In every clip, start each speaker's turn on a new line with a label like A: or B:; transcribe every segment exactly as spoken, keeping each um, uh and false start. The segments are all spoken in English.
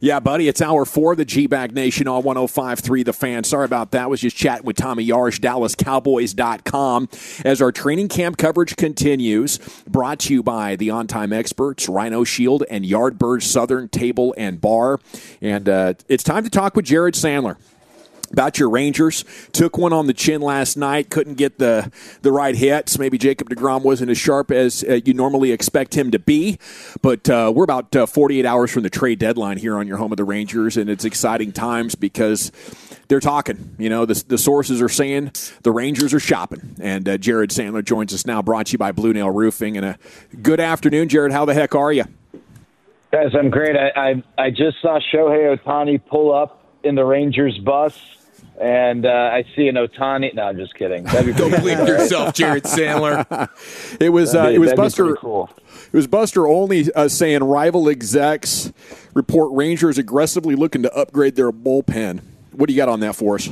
A: Yeah, buddy, it's hour four of the G-Bag Nation on one oh five point three The Fan. Sorry about that. I was just chatting with Tommy Yarsh, Dallas Cowboys dot com. As our training camp coverage continues, brought to you by the On-Time Experts, Rhino Shield, and Yardbird Southern Table and Bar. And uh, it's time to talk with Jared Sandler about your Rangers. Took one on the chin last night. Couldn't get the, the right hits. Maybe Jacob deGrom wasn't as sharp as uh, you normally expect him to be. But uh, we're about uh, forty-eight hours from the trade deadline here on your home of the Rangers, and it's exciting times because they're talking. You know, the, the sources are saying the Rangers are shopping. And uh, Jared Sandler joins us now, brought to you by Blue Nail Roofing. And a good afternoon, Jared. How the heck are you?
B: Guys, I'm great. I, I, I just saw Shohei Ohtani pull up in the Rangers bus. And uh, I see an Ohtani. No, I'm just kidding. That'd be
C: Don't
B: cool,
C: believe
B: right?
C: yourself, Jared Sandler.
A: it was uh,
B: be,
A: it was Buster.
B: Cool.
A: It was Buster Olney uh, saying rival execs report Rangers aggressively looking to upgrade their bullpen. What do you got on that for us?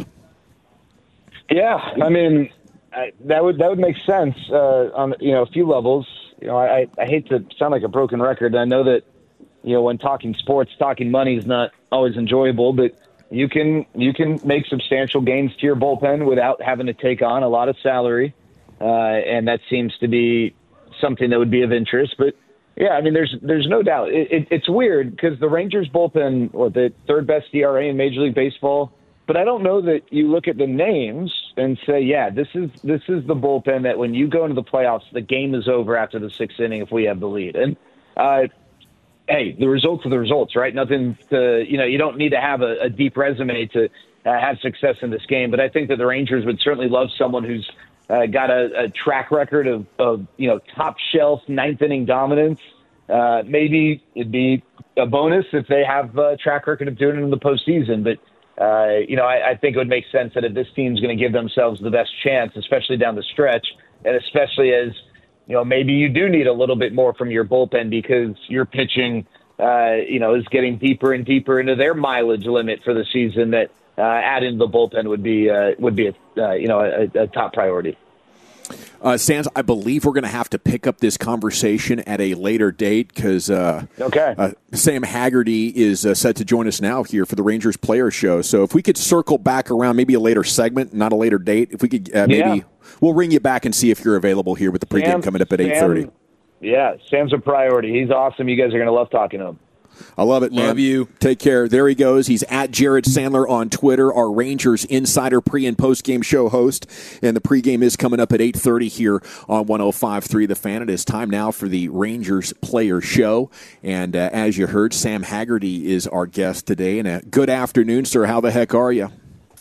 B: Yeah, I mean I, that would that would make sense uh, on you know a few levels. You know, I, I hate to sound like a broken record. I know that you know when talking sports, talking money is not always enjoyable, but You can you can make substantial gains to your bullpen without having to take on a lot of salary, uh, and that seems to be something that would be of interest. But yeah, I mean, there's there's no doubt. It, it, it's weird because the Rangers bullpen, or the third best E R A in Major League Baseball, but I don't know that you look at the names and say, yeah, this is this is the bullpen that when you go into the playoffs, the game is over after the sixth inning if we have the lead. And uh, hey, the results are the results, right? Nothing to, you know, you don't need to have a, a deep resume to uh, have success in this game. But I think that the Rangers would certainly love someone who's uh, got a, a track record of, of, you know, top shelf ninth inning dominance. Uh, maybe it'd be a bonus if they have a track record of doing it in the postseason. But, uh, you know, I, I think it would make sense that if this team's going to give themselves the best chance, especially down the stretch, and especially as, you know, maybe you do need a little bit more from your bullpen because your pitching, uh, you know, is getting deeper and deeper into their mileage limit for the season. That uh, adding the bullpen would be uh, would be a, uh, you know a, a top priority.
A: Uh, Sands, I believe we're going to have to pick up this conversation at a later date because uh,
B: okay.
A: uh, Sam Haggerty is uh, set to join us now here for the Rangers Player Show. So if we could circle back around, maybe a later segment, not a later date. If we could, uh, maybe
B: yeah.
A: we'll ring you back and see if you're available here with the pregame
B: Sam,
A: coming up at eight thirty.
B: Yeah, Sam's a priority. He's awesome. You guys are going to love talking to him.
A: I love it, man.
C: Love you.
A: Take care. There he goes. He's at Jared Sandler on Twitter, our Rangers Insider pre- and post-game show host. And the pregame is coming up at eight thirty here on one oh five point three The Fan. It is time now for the Rangers Player Show. And uh, as you heard, Sam Haggerty is our guest today. And a good afternoon, sir. How the heck are you?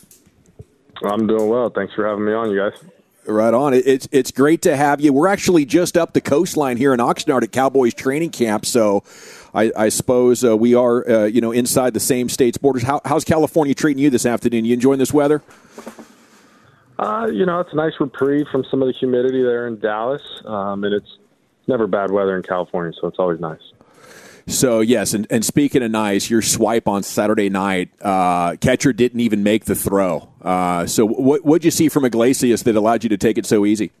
D: I'm doing well. Thanks for having me on, you guys.
A: Right on. It's it's great to have you. We're actually just up the coastline here in Oxnard at Cowboys training camp, so I, I suppose uh, we are uh, you know inside the same state's borders. How, how's California treating you this afternoon? You enjoying this weather?
D: Uh, you know, it's a nice reprieve from some of the humidity there in Dallas, um, and it's never bad weather in California, so it's always nice.
A: So, yes, and, and speaking of nice, your swipe on Saturday night, uh, catcher didn't even make the throw. Uh, so what what'd you see from Iglesias that allowed you to take it so easy?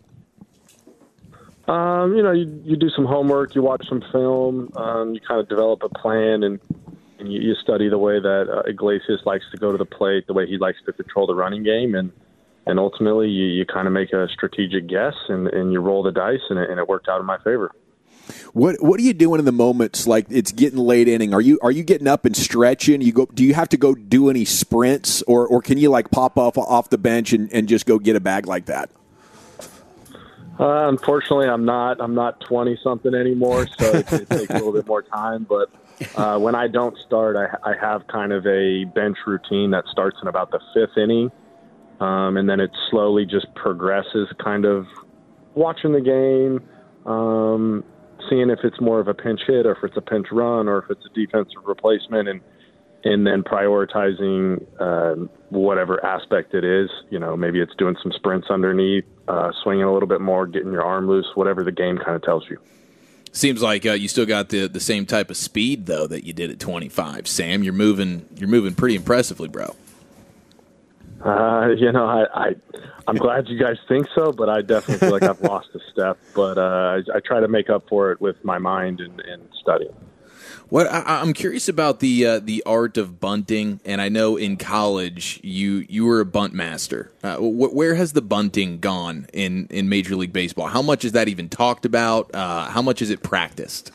D: Um, you know, you, you do some homework, you watch some film, um, you kind of develop a plan, and, and you, you study the way that uh, Iglesias likes to go to the plate, the way he likes to control the running game, and and ultimately you, you kind of make a strategic guess, and, and you roll the dice, and it, and it worked out in my favor.
A: What What are you doing in the moments like it's getting late inning? Are you Are you getting up and stretching? You go? Do you have to go do any sprints, or, or can you like pop off off the bench and, and just go get a bag like that?
D: Uh, unfortunately, I'm not. I'm not twenty something anymore, so it, it takes a little bit more time. But uh, when I don't start, I, I have kind of a bench routine that starts in about the fifth inning, um, and then it slowly just progresses. Kind of watching the game. Um, seeing if it's more of a pinch hit or if it's a pinch run or if it's a defensive replacement, and and then prioritizing uh, whatever aspect it is. You know, maybe it's doing some sprints underneath, uh, swinging a little bit more, getting your arm loose, whatever the game kind of tells you.
C: Seems like uh, you still got the the same type of speed though that you did at twenty-five. Sam, you're moving you're moving pretty impressively, bro.
D: Uh, you know, I, I, I'm glad you guys think so, but I definitely feel like I've lost a step. But uh, I, I try to make up for it with my mind and, and studying.
C: What I, I'm curious about the uh, the art of bunting, and I know in college you you were a bunt master. Uh, wh- where has the bunting gone in, in Major League Baseball? How much is that even talked about? Uh, how much is it practiced?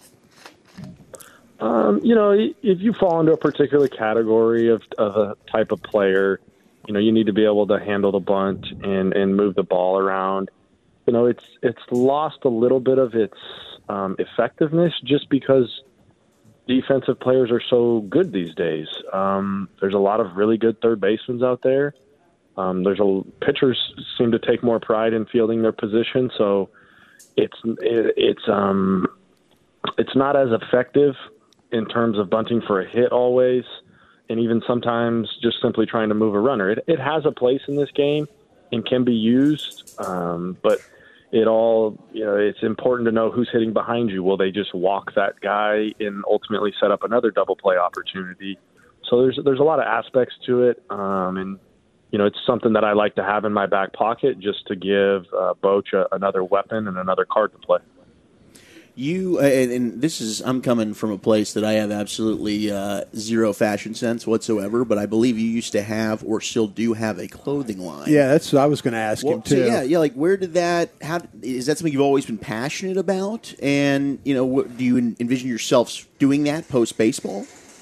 D: Um, you know, if you fall into a particular category of, of a type of player, you know, you need to be able to handle the bunt and, and move the ball around. You know, it's it's lost a little bit of its um, effectiveness just because defensive players are so good these days. Um, there's a lot of really good third basemen out there. Um, there's a pitchers seem to take more pride in fielding their position, so it's it, it's um it's not as effective in terms of bunting for a hit always, and even sometimes just simply trying to move a runner. It it has a place in this game and can be used, um, but it all, you know, it's important to know who's hitting behind you. Will they just walk that guy and ultimately set up another double play opportunity? So there's there's a lot of aspects to it, um, and you know, it's something that I like to have in my back pocket just to give uh, Boch a, another weapon and another card to play.
E: You, uh, and, and this is, I'm coming from a place that I have absolutely uh, zero fashion sense whatsoever, but I believe you used to have or still do have a clothing line.
F: Yeah, that's what I was going to ask
E: well,
F: him, too.
E: So yeah, yeah, like where did that, how, is that something you've always been passionate about? And, you know, what, do you envision yourself doing that post-baseball?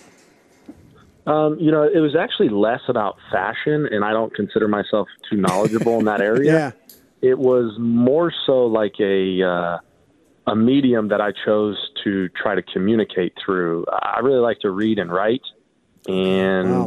D: Um, you know, it was actually less about fashion, and I don't consider myself too knowledgeable in that area.
F: Yeah.
D: It was more so like a uh, a medium that I chose to try to communicate through. I really like to read and write, and wow.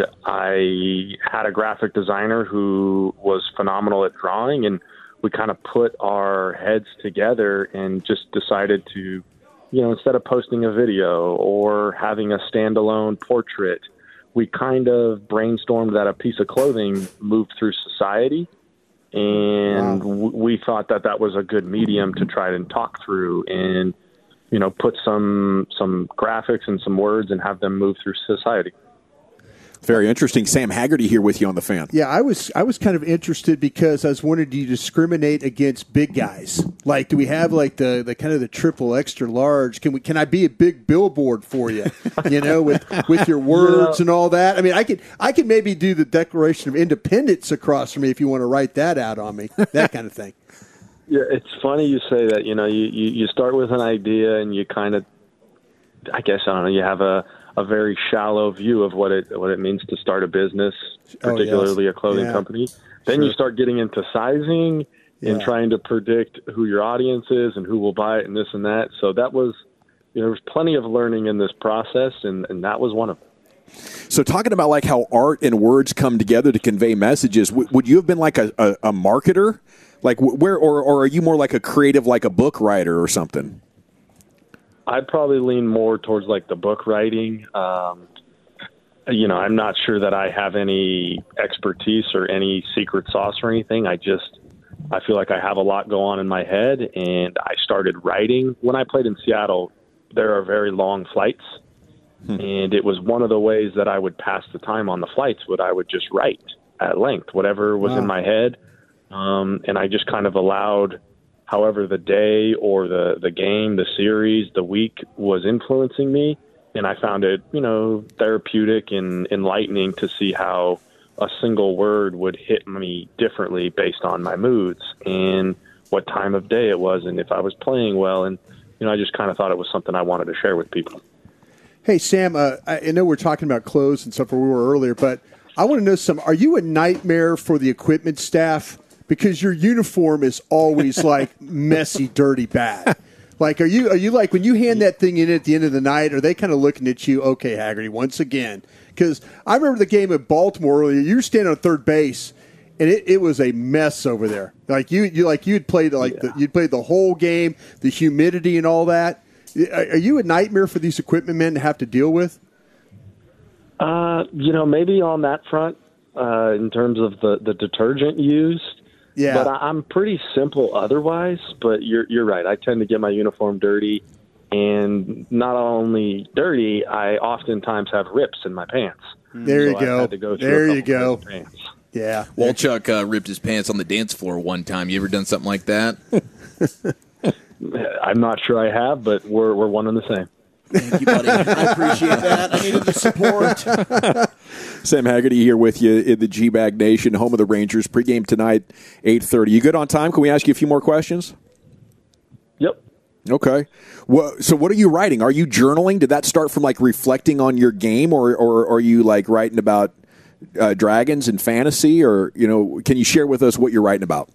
D: I had a graphic designer who was phenomenal at drawing, and we kind of put our heads together and just decided to, you know, instead of posting a video or having a standalone portrait, we kind of brainstormed that a piece of clothing moved through society, and wow. w- we thought that that was a good medium to try and talk through and, you know, put some some graphics and some words and have them move through society.
A: Very interesting. Sam Haggerty here with you on The Fan.
F: Yeah, I was I was kind of interested because I was wondering, do you discriminate against big guys? Like, do we have like the, the kind of the triple extra large? Can we can I be a big billboard for you? You know, with with your words yeah. and all that. I mean, I could I could maybe do the Declaration of Independence across from me if you want to write that out on me. That kind of thing.
D: Yeah, it's funny you say that. You know, you, you, you start with an idea and you kind of, I guess I don't know, you have a. a very shallow view of what it what it means to start a business, particularly oh, yes. a clothing yeah. company. Then sure. you start getting into sizing yeah. and trying to predict who your audience is and who will buy it and this and that. So that was, you know, there was plenty of learning in this process, and, and that was one of them.
A: So talking about like how art and words come together to convey messages, w- would you have been like a, a, a marketer? Like where, or, or are you more like a creative, like a book writer or something?
D: I'd probably lean more towards like the book writing. Um, you know, I'm not sure that I have any expertise or any secret sauce or anything. I just, I feel like I have a lot go on in my head, and I started writing. When I played in Seattle, there are very long flights, hmm. and it was one of the ways that I would pass the time on the flights. Would I would just write at length, whatever was wow. in my head, um, and I just kind of allowed however the day or the, the game, the series, the week was influencing me. And I found it, you know, therapeutic and enlightening to see how a single word would hit me differently based on my moods and what time of day it was and if I was playing well. And, you know, I just kind of thought it was something I wanted to share with people.
F: Hey, Sam, uh, I know we're talking about clothes and stuff where we were earlier, but I want to know some, are you a nightmare for the equipment staff? Because your uniform is always like messy, dirty, bad. Like, are you are you like when you hand that thing in at the end of the night? Are they kind of looking at you? Okay, Haggerty, once again. Because I remember the game at Baltimore earlier. You were standing on third base, and it, it was a mess over there. Like you, you like you'd played like yeah. the, you'd played the whole game, the humidity and all that. Are you a nightmare for these equipment men to have to deal with?
D: Uh, you know, maybe on that front, uh, in terms of the, the detergent used. Yeah. But I, I'm pretty simple otherwise. But you're you're right. I tend to get my uniform dirty, and not only dirty, I oftentimes have rips in my pants.
F: There
D: so
F: you go.
D: I had to go through
F: there
D: a
F: you go.
D: Pants.
F: Yeah.
C: Walchuk uh, ripped his pants on the dance floor one time. You ever done something like that?
D: I'm not sure I have, but we're we're one and the same.
E: Thank you, buddy. I appreciate that. I needed the support.
A: Sam Haggerty here with you in the G-Bag Nation, home of the Rangers. Pregame tonight, eight thirty. You good on time? Can we ask you a few more questions?
D: Yep.
A: Okay. Well, so what are you writing? Are you journaling? Did that start from like reflecting on your game, or, or, or are you like writing about uh, dragons and fantasy? Or, you know, can you share with us what you're writing about?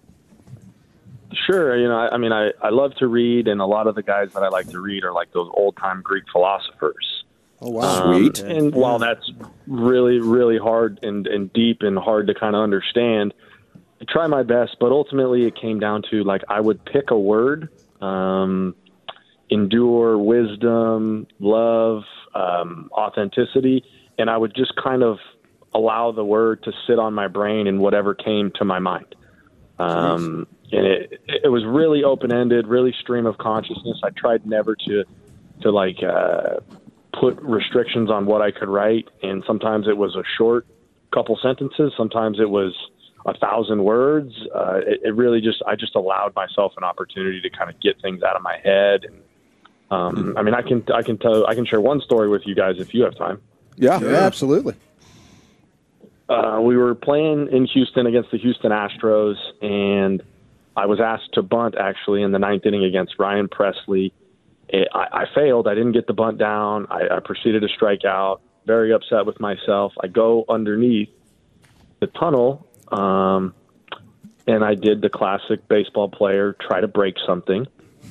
D: Sure. You know, I, I mean, I, I love to read, and a lot of the guys that I like to read are like those old-time Greek philosophers.
F: Oh, wow.
D: Um,
A: Sweet.
D: And while that's really, really hard and, and deep and hard to kind of understand, I try my best, but ultimately it came down to, like, I would pick a word, um, endure, wisdom, love, um, authenticity, and I would just kind of allow the word to sit on my brain and whatever came to my mind. Um, and it, it was really open-ended, really stream of consciousness. I tried never to, to like, uh, put restrictions on what I could write. And sometimes it was a short couple sentences. Sometimes it was a thousand words. Uh, it, it really just, I just allowed myself an opportunity to kind of get things out of my head. And, um, I mean, I can, I can tell, I can share one story with you guys if you have time.
A: Yeah,
F: Yeah, absolutely.
D: Uh, we were playing in Houston against the Houston Astros, and I was asked to bunt actually in the ninth inning against Ryan Presley. It, I, I failed. I didn't get the bunt down. I, I proceeded to strike out. Very upset with myself. I go underneath the tunnel, um, and I did the classic baseball player, try to break something.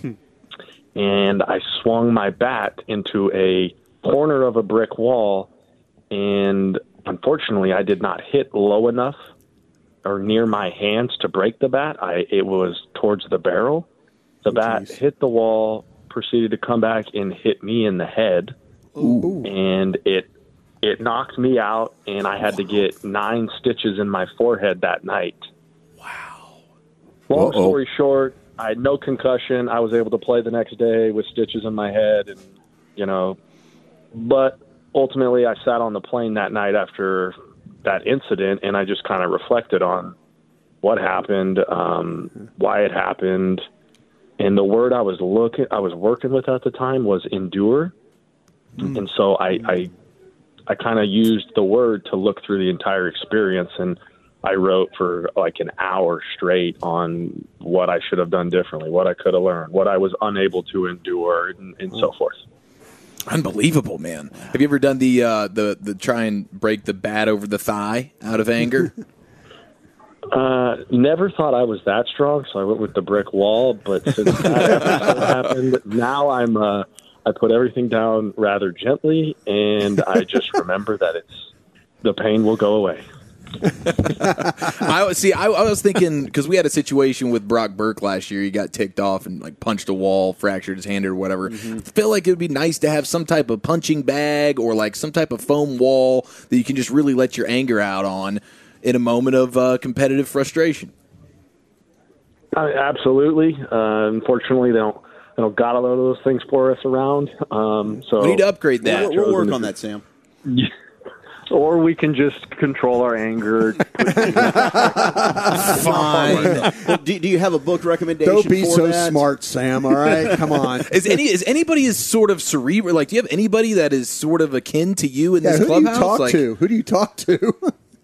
D: And I swung my bat into a corner of a brick wall, and unfortunately, I did not hit low enough or near my hands to break the bat. I it was towards the barrel. The
F: Oh,
D: bat
F: geez.
D: hit the wall, proceeded to come back and hit me in the head,
F: Ooh.
D: and it it knocked me out, and I had to get nine stitches in my forehead that night. Wow. Long
A: Uh-oh.
D: story short, I had no concussion. I was able to play the next day with stitches in my head, and you know, but ultimately I sat on the plane that night after that incident, and I just kind of reflected on what happened, um, why it happened. And the word I was looking, I was working with at the time was endure. Mm. And so I, I, I kind of used the word to look through the entire experience. And I wrote for like an hour straight on what I should have done differently, what I could have learned, what I was unable to endure, and, and so forth.
C: Unbelievable, man. Have you ever done the uh, the the try and break the bat over the thigh out of anger?
D: uh, never thought I was that strong, so I went with the brick wall. But since that episode happened, now I'm uh, I put everything down rather gently, and I just remember that it's the pain will go away.
C: I was see. I, I was thinking because we had a situation with Brock Burke last year. He got ticked off and like punched a wall, fractured his hand or whatever. Mm-hmm. I feel like it would be nice to have some type of punching bag or like some type of foam wall that you can just really let your anger out on in a moment of uh, competitive frustration.
D: Uh, absolutely. Uh, unfortunately, they don't. They don't got a lot of those things for us around. Um, so
C: we need to upgrade that.
E: We'll, we'll work on that, Sam.
D: Yeah. Or we can just control our anger.
E: Fine. Well, do, do you have a book recommendation?
F: Don't be
E: for
F: so
E: that?
F: smart, Sam. All right, come on.
C: Is any is anybody is sort of cerebral? Like, do you have anybody that is sort of akin to you in
F: Yeah,
C: this
F: who
C: clubhouse?
F: do you talk
C: like,
F: to? Who do you talk to?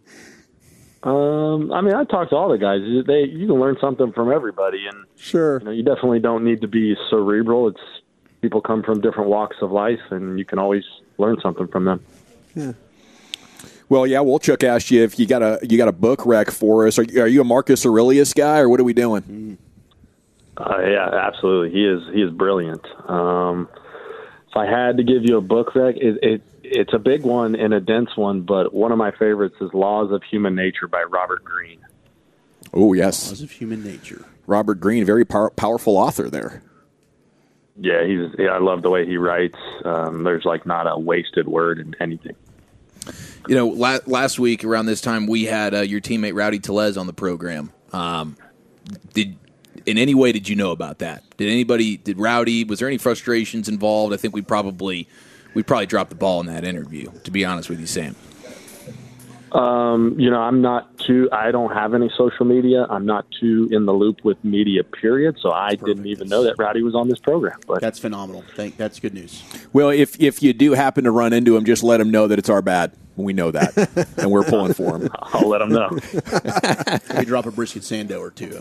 D: um, I mean, I talk to all the guys. They you can learn something from everybody, and
F: Sure.
D: you know, you definitely don't need to be cerebral. It's people come from different walks of life, and you can always learn something from them.
F: Yeah.
A: Well, yeah, Wolchuk asked you if you got a you got a book rec for us. Are, are you a Marcus Aurelius guy, or what are we doing?
D: Uh, yeah, absolutely. He is he is brilliant. Um, if I had to give you a book rec, it, it it's a big one and a dense one, but one of my favorites is Laws of Human Nature by Robert Greene.
A: Oh, yes.
E: Laws of Human Nature.
A: Robert Greene, very power, powerful author there.
D: Yeah, he's. Yeah, I love the way he writes. Um, there's like not a wasted word in anything.
C: You know, la- last week around this time we had uh, your teammate Rowdy Tellez on the program. Um, did in any way did you know about that? Did anybody? Did Rowdy? Was there any frustrations involved? I think we probably we probably dropped the ball in that interview. To be honest with you, Sam.
D: Um, you know, I'm not too. I don't have any social media. I'm not too in the loop with media. Period. So I
E: Perfect.
D: didn't even know that Rowdy was on this program. But
E: That's phenomenal. Thank, that's good news.
A: Well, if if you do happen to run into him, just let him know that it's our bad. We know that, and we're pulling for him.
D: I'll let him know.
E: We drop a brisket sando or two.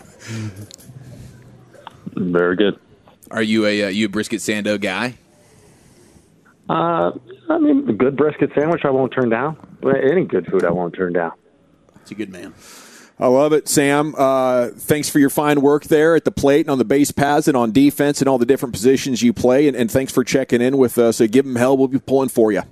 D: Very good.
C: Are you a uh, you a brisket sando guy?
D: Uh, I mean, a good brisket sandwich I won't turn down. Any good food I won't turn down.
E: It's a good man.
A: I love it, Sam. Uh, thanks for your fine work there at the plate and on the base paths and on defense and all the different positions you play. And, and thanks for checking in with us. So give them hell. We'll be pulling for you.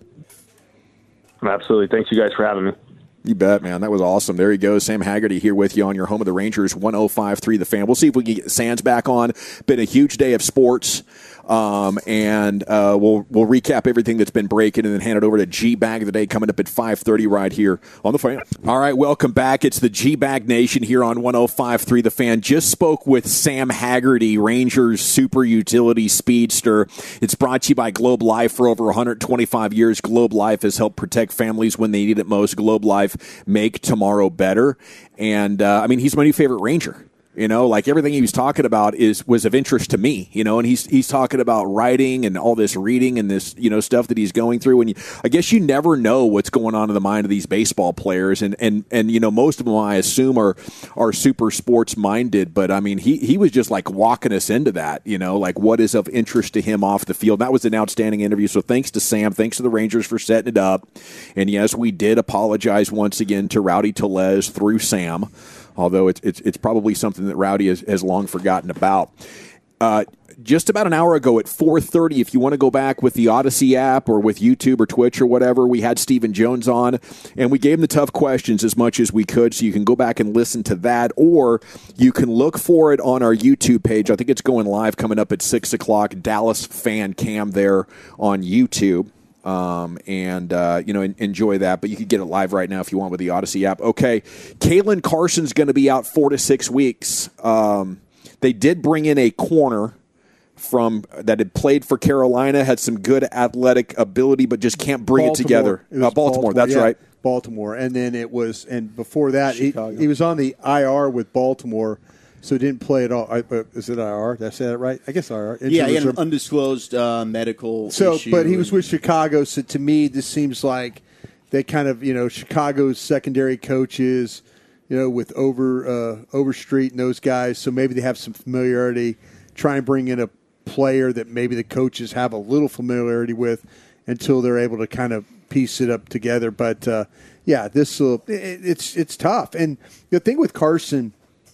D: Absolutely. Thanks, you guys, for having me.
A: You bet, man. That was awesome. There you go. Sam Haggerty here with you on your home of the Rangers, one oh five point three The Fan. We'll see if we can get Sands back on. Been a huge day of sports. Um, and uh, we'll we'll recap everything that's been breaking and then hand it over to G-Bag of the Day coming up at five thirty right here on The Fan. All right, welcome back. It's the G-Bag Nation here on one oh five point three The Fan. Just spoke with Sam Haggerty, Rangers super utility speedster. It's brought to you by Globe Life. For over one hundred twenty-five years, Globe Life has helped protect families when they need it most. Globe Life, make tomorrow better. And, uh, I mean, he's my new favorite Ranger. You know, like everything he was talking about is was of interest to me, you know, and he's he's talking about writing and all this reading and this, you know, stuff that he's going through. And you, I guess you never know what's going on in the mind of these baseball players. And, and, and you know, most of them, I assume, are are super sports minded. But, I mean, he, he was just like walking us into that, you know, like what is of interest to him off the field. That was an outstanding interview. So thanks to Sam. Thanks to the Rangers for setting it up. And, yes, we did apologize once again to Rowdy Tellez through Sam. Although it's, it's it's probably something that Rowdy has, has long forgotten about. Uh, just about an hour ago at four thirty, if you want to go back with the Odyssey app or with YouTube or Twitch or whatever, we had Stephen Jones on, and we gave him the tough questions as much as we could, so you can go back and listen to that, or you can look for it on our YouTube page. I think it's going live coming up at six o'clock, Dallas Fan Cam there on YouTube. Um, and, uh, you know, en- enjoy that. But you can get it live right now if you want with the Odyssey app. Okay, Kalen Carson's going to be out four to six weeks. Um, they did bring in a corner from that had played for Carolina, had some good athletic ability, but just can't bring
F: Baltimore.
A: it together.
F: It was
A: uh, Baltimore,
F: Baltimore,
A: that's
F: yeah,
A: right.
F: Baltimore. And then it was, and before that, he,
E: Chicago.
F: he was on the I R with Baltimore, so he didn't play at all. I, uh, is it I R? Did I say that right? I guess I R. Injury
E: Yeah, he had an
F: reserve.
E: undisclosed uh, medical
F: So,
E: issue.
F: but he was
E: and-
F: with Chicago. So to me, this seems like they kind of, you know, Chicago's secondary coaches, you know, with over uh, Overstreet and those guys. So maybe they have some familiarity. Try and bring in a player that maybe the coaches have a little familiarity with until they're able to kind of piece it up together. But uh, yeah, this will it, it's it's tough. And the thing with Carson.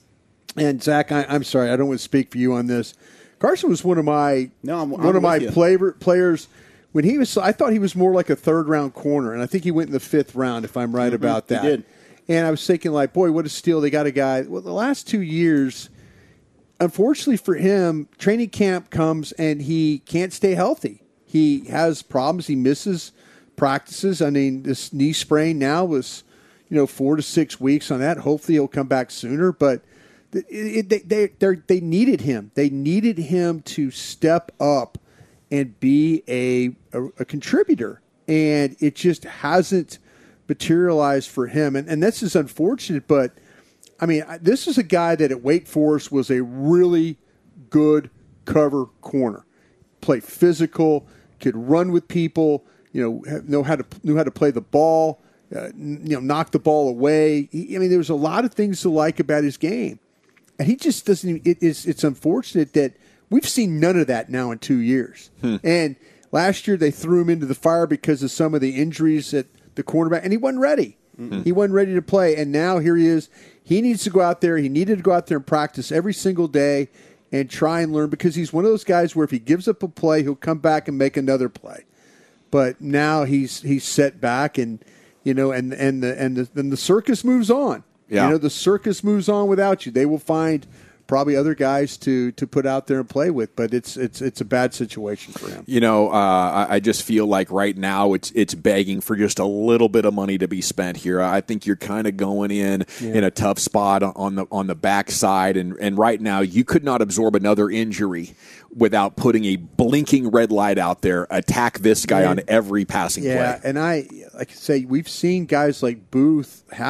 F: And Zach, I, I'm sorry, I don't want to speak for you on this. Carson was one of my
E: No, I'm-
F: one
E: I'm
F: of my
E: with you.
F: player, players when he was. I thought he was more like a third round corner, and I think he went in the fifth round, if I'm right about
E: he
F: that.
E: did.
F: And I was thinking, like, boy, what a steal! They got a guy. Well, the last two years, unfortunately for him, training camp comes and he can't stay healthy. He has problems. He misses practices. I mean, this knee sprain now was, you know, four to six weeks on that. Hopefully, he'll come back sooner, but. It, it, they they they needed him. They needed him to step up and be a, a a contributor, and it just hasn't materialized for him. And and this is unfortunate, but I mean, this is a guy that at Wake Forest was a really good cover corner, play physical, could run with people, you know, know how to knew how to play the ball, uh, you know, knock the ball away. He, I mean, there was a lot of things to like about his game. And he just doesn't even, it is, it's unfortunate that we've seen none of that now in two years. Hmm. And last year they threw him into the fire because of some of the injuries at the cornerback, and he wasn't ready. Mm-hmm. He wasn't ready to play. And now here he is. He needs to go out there. He needed to go out there and practice every single day and try and learn, because he's one of those guys where if he gives up a play, he'll come back and make another play. But now he's he's set back, and you know, and and the and the, and the circus moves on.
A: Yeah.
F: You know, the circus moves on without you. They will find probably other guys to to put out there and play with, but it's it's it's a bad situation for him.
A: You know, uh, I, I just feel like right now it's it's begging for just a little bit of money to be spent here. I think you're kind of going in yeah. in a tough spot on the on the backside, and and right now you could not absorb another injury without putting a blinking red light out there. Attack this guy yeah. on every passing
F: yeah,
A: play.
F: Yeah, and I like I say, we've seen guys like Booth have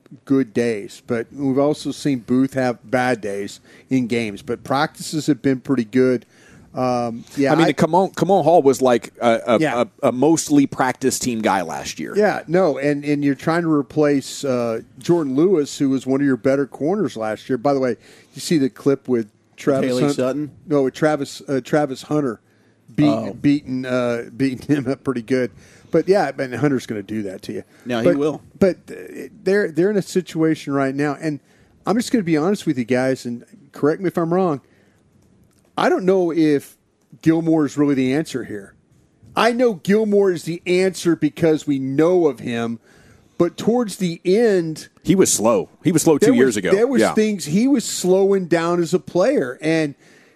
F: good days, but we've also seen Booth have bad days in games. But practices have been pretty good. Um, yeah,
A: I mean,
F: I,
A: Kamon, Kamon Hall was like a, a,
F: Yeah.
A: a, a mostly practice team guy last year.
F: Yeah, no, and, and you're trying to replace uh, Jordan Lewis, who was one of your better corners last year. By the way, you see the clip with Travis
E: Haley
F: Hun-
E: Sutton?
F: No, with Travis uh, Travis Hunter beat,
E: Oh.
F: beating uh, beating him up pretty good. But yeah, and Hunter's going to do that to you.
E: No, he
F: But-
E: will.
F: But uh, they're they're in a situation right now, and I'm just going to be honest with you guys, and correct me if I'm wrong. I don't know if Gilmore is really the answer here. I know Gilmore is the answer because we know of him, but towards the end,
A: He was slow. He was slow two
F: there was-
A: years ago.
F: There was
A: yeah.
F: things he was slowing down as a player, and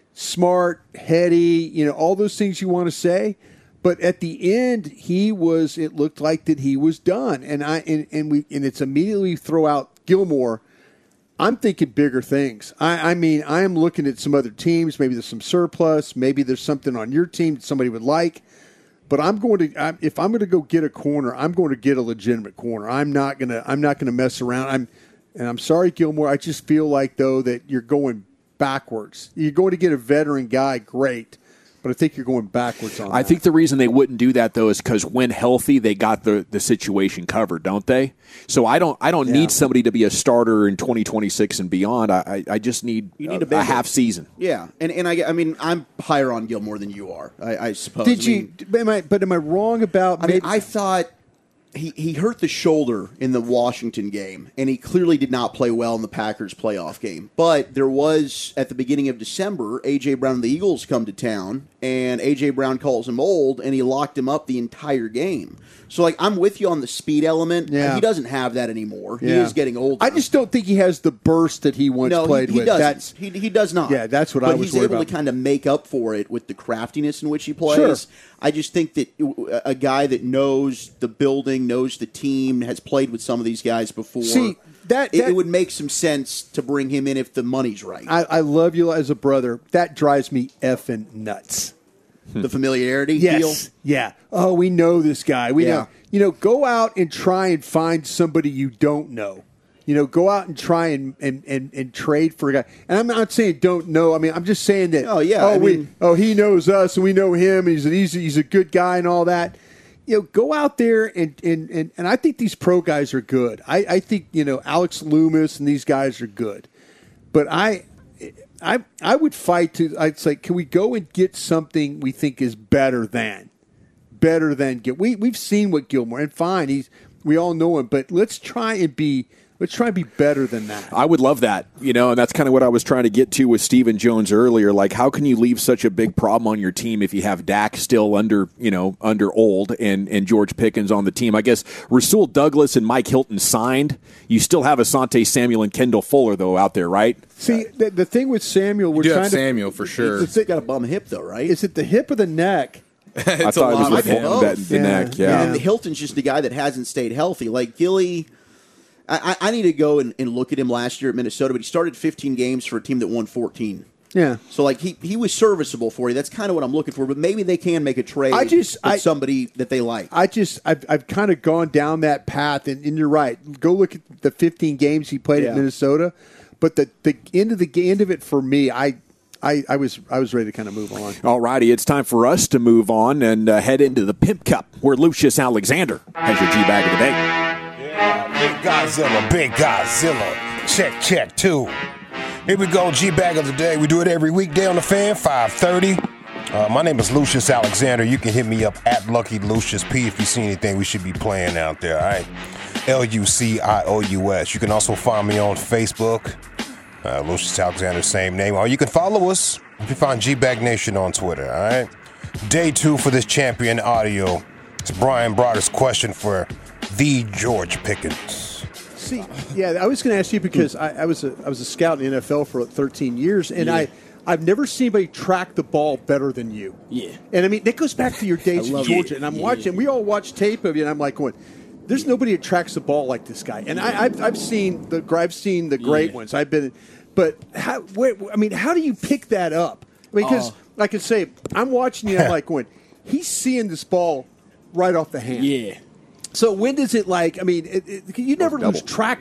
F: smart, heady, you know, all those things you want to say. But at the end, he was. It looked like that he was done, and I and, and we and it's immediately throw out Gilmore. I'm thinking bigger things. I, I mean, I am looking at some other teams. Maybe there's some surplus. Maybe there's something on your team that somebody would like. But I'm going to, I, if I'm going to go get a corner, I'm going to get a legitimate corner. I'm not going to, I'm not going to mess around. I'm, and I'm sorry, Gilmore. I just feel like though that you're going backwards. You're going to get a veteran guy, great. But I think you're going backwards on
A: I
F: that.
A: think the reason they wouldn't do that though is because when healthy, they got the, the situation covered, don't they? So I don't I don't
F: Yeah.
A: need somebody to be a starter in twenty twenty-six and beyond. I I, I just need,
E: You need
A: a,
E: a big
A: a half
E: one.
A: season.
E: Yeah, and and I, I mean, I'm higher on Gilmore than you are. I, I suppose.
F: Did
E: I
F: you?
E: mean,
F: am I, but am I wrong about?
E: I mean,
F: maybe,
E: I thought he, he hurt the shoulder in the Washington game, and he clearly did not play well in the Packers playoff game. But there was, at the beginning of December, A J. Brown and the Eagles come to town, and A J. Brown calls him old, and he locked him up the entire game. So, like, I'm with you on the speed element.
F: Yeah.
E: He doesn't have that anymore. He
F: Yeah.
E: is getting older.
F: I just don't think he has the burst that he once
E: no,
F: played
E: he, he
F: with.
E: doesn't.
F: That's
E: he, he does not.
F: Yeah, that's what
E: but
F: I was
E: he's
F: worried
E: able
F: about.
E: to kind of make up for it with the craftiness in which he plays.
F: Sure.
E: I just think that a guy that knows the building, knows the team, has played with some of these guys before.
F: See, that-
E: it,
F: that-
E: it would make some sense to bring him in if the money's right.
F: I, I love you as a brother. That drives me effing nuts.
E: the familiarity
F: Yes.
E: deal.
F: Yeah. Oh, we know this guy. We
E: Yeah.
F: know. You know, go out and try and find somebody you don't know. You know, go out and try and, and, and, and trade for a guy. And I'm not saying don't know. I mean, I'm just saying that.
E: Oh, yeah,
F: Oh,
E: I
F: we,
E: mean-
F: oh, he knows us and we know him. And he's an easy. He's a good guy and all that. You know, go out there and and, and, and I think these pro guys are good. I, I think you know Alex Loomis and these guys are good. But I. I I would fight to. I'd say, can we go and get something we think is better than, better than Gil? We we've seen what Gilmore and fine. He's we all know him, but let's try and be let's try and be better than that.
A: I would love that, you know, and that's kind of what I was trying to get to with Stephen Jones earlier. Like, how can you leave such a big problem on your team if you have Dak still under, you know, under old and, and George Pickens on the team? I guess Rasul Douglas and Mike Hilton signed. You still have Asante Samuel and Kendall Fuller, though, out there, right?
F: See, the, the thing with Samuel, we're
C: do have
F: trying to
C: Samuel for sure.
F: Is
E: He's
F: it,
E: got a bum hip though, right?
F: is it the hip or the neck?
C: it's
A: I thought
C: a
A: it was
C: lot
A: the,
C: of
E: of
A: the,
E: both.
A: the
F: Yeah.
A: neck, yeah.
E: And Hilton's just a guy that hasn't stayed healthy. Like Gilly, I, I I need to go and, and look at him last year at Minnesota, but he started fifteen games for a team that won fourteen.
F: Yeah.
E: So like he, he was serviceable for you. That's kind of what I'm looking for. But maybe they can make a trade.
F: I just-
E: with
F: I-
E: somebody that they like.
F: I just I've I've kind of gone down that path, and, and you're right. Go look at the fifteen games he played
E: Yeah.
F: at Minnesota, but the the end of the end of it for me, I I, I was I was ready to kind of move on.
A: All righty, it's time for us to move on and uh, head into the Pimp Cup, where Lucius Alexander has your G-Bag of the day.
G: Big Godzilla, Big Godzilla. Check, check, two. Here we go, G-Bag of the day. We do it every weekday on the Fan, five thirty. Uh, my name is Lucius Alexander. You can hit me up at Lucky Lucius P if you see anything we should be playing out there, all right? L U C I O U S. You can also find me on Facebook. Uh, Lucius Alexander, same name. Or you can follow us if you find G-Bag Nation on Twitter, all right? Day two for this champion audio. It's Brian Broder's question for the George Pickens.
F: See, yeah, I was going to ask you because I, I was a I was a scout in the N F L for thirteen years, and
E: Yeah.
F: I I've never seen anybody track the ball better than you.
E: Yeah.
F: and I mean that goes back to your days in
E: love
F: Georgia,
E: it.
F: and I'm
E: Yeah.
F: watching. We all watch tape of you, and I'm like going, "There's nobody that tracks the ball like this guy." And I, I've I've seen the I've seen the great
E: Yeah.
F: ones. I've been, but how? Where, I mean, how do you pick that up? Because
E: Uh,
F: I can say I'm watching you, I'm like going, he's seeing this ball right off the hand.
E: Yeah.
F: So when does it like? I mean, it, it, you never lose track of it.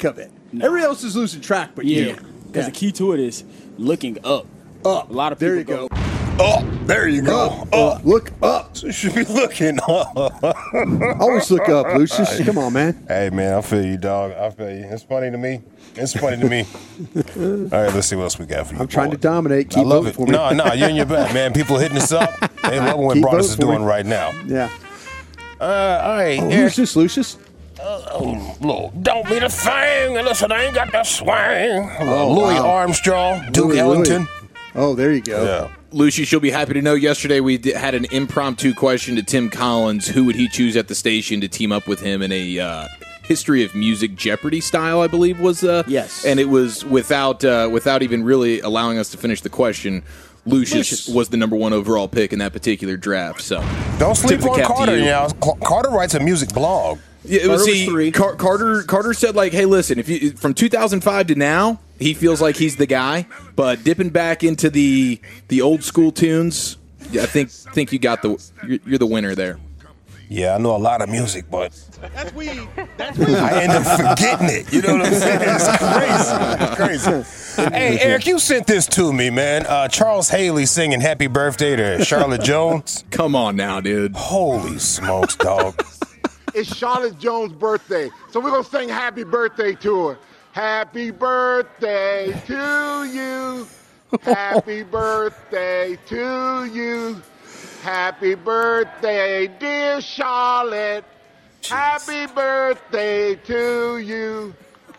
F: Everybody else is losing track, but
H: Yeah,
F: you.
H: because the key to it is looking up.
F: Up.
H: A lot of people
F: There you go.
G: Oh, there you go.
F: Up.
G: Oh,
F: Up. Look up.
G: so you should be looking up.
F: Always look up, Lucius. Come on, man.
G: Hey, man, I feel you, dog. I feel you. It's funny to me. It's funny to me. All right, let's see what else we got for you.
F: I'm trying
G: boy.
F: to dominate.
G: I
F: Keep
G: love
F: voting
G: it.
F: for me.
G: No, no, you're in your bed, man. People hitting us up. They love what
F: Keep
G: Broadus
F: voting
G: is
F: for
G: doing
F: me.
G: right now.
F: Yeah.
G: Uh, all right,
F: Oh,
G: Eric.
F: who's this, Lucius?
G: Oh, Lord, don't be the thing. Listen, I ain't got the swing.
F: Oh,
G: Louis
F: wow.
G: Armstrong, Duke
F: Louis,
G: Ellington.
F: Louis. Oh, there you go.
G: Yeah.
C: Lucius, you'll be happy to know yesterday we did, had an impromptu question to Tim Collins. Who would he choose at the station to team up with him in a uh, history of music Jeopardy style, I believe was. Uh,
H: Yes.
C: And it was without uh, without even really allowing us to finish the question. Lucius,
H: Lucius.
C: was the number one overall pick in that particular draft. So
G: Don't sleep
C: Tip of the
G: on
C: cap to
G: Carter.
C: you.
G: You know, Cl- Carter writes a music blog.
C: Yeah, it was,
H: Carter was
C: see,
H: three.
C: Car- Carter. Carter said, like, "Hey, listen, if you from two thousand five to now, he feels like he's the guy. But dipping back into the the old school tunes, yeah, I think think you got the you're, you're the winner there."
G: Yeah, I know a lot of music, but that's weed. That's weed. I end up forgetting it. You know what I'm saying? It's crazy. It's crazy. Hey, Eric, you sent this to me, man. Uh, Charles Haley singing "Happy Birthday" to Charlotte Jones.
C: Come on now, dude.
G: Holy smokes, dog!
I: It's Charlotte Jones' birthday, so we're gonna sing happy birthday to her. Happy birthday to you. Happy birthday to you. Happy birthday, dear Charlotte. Happy birthday to you.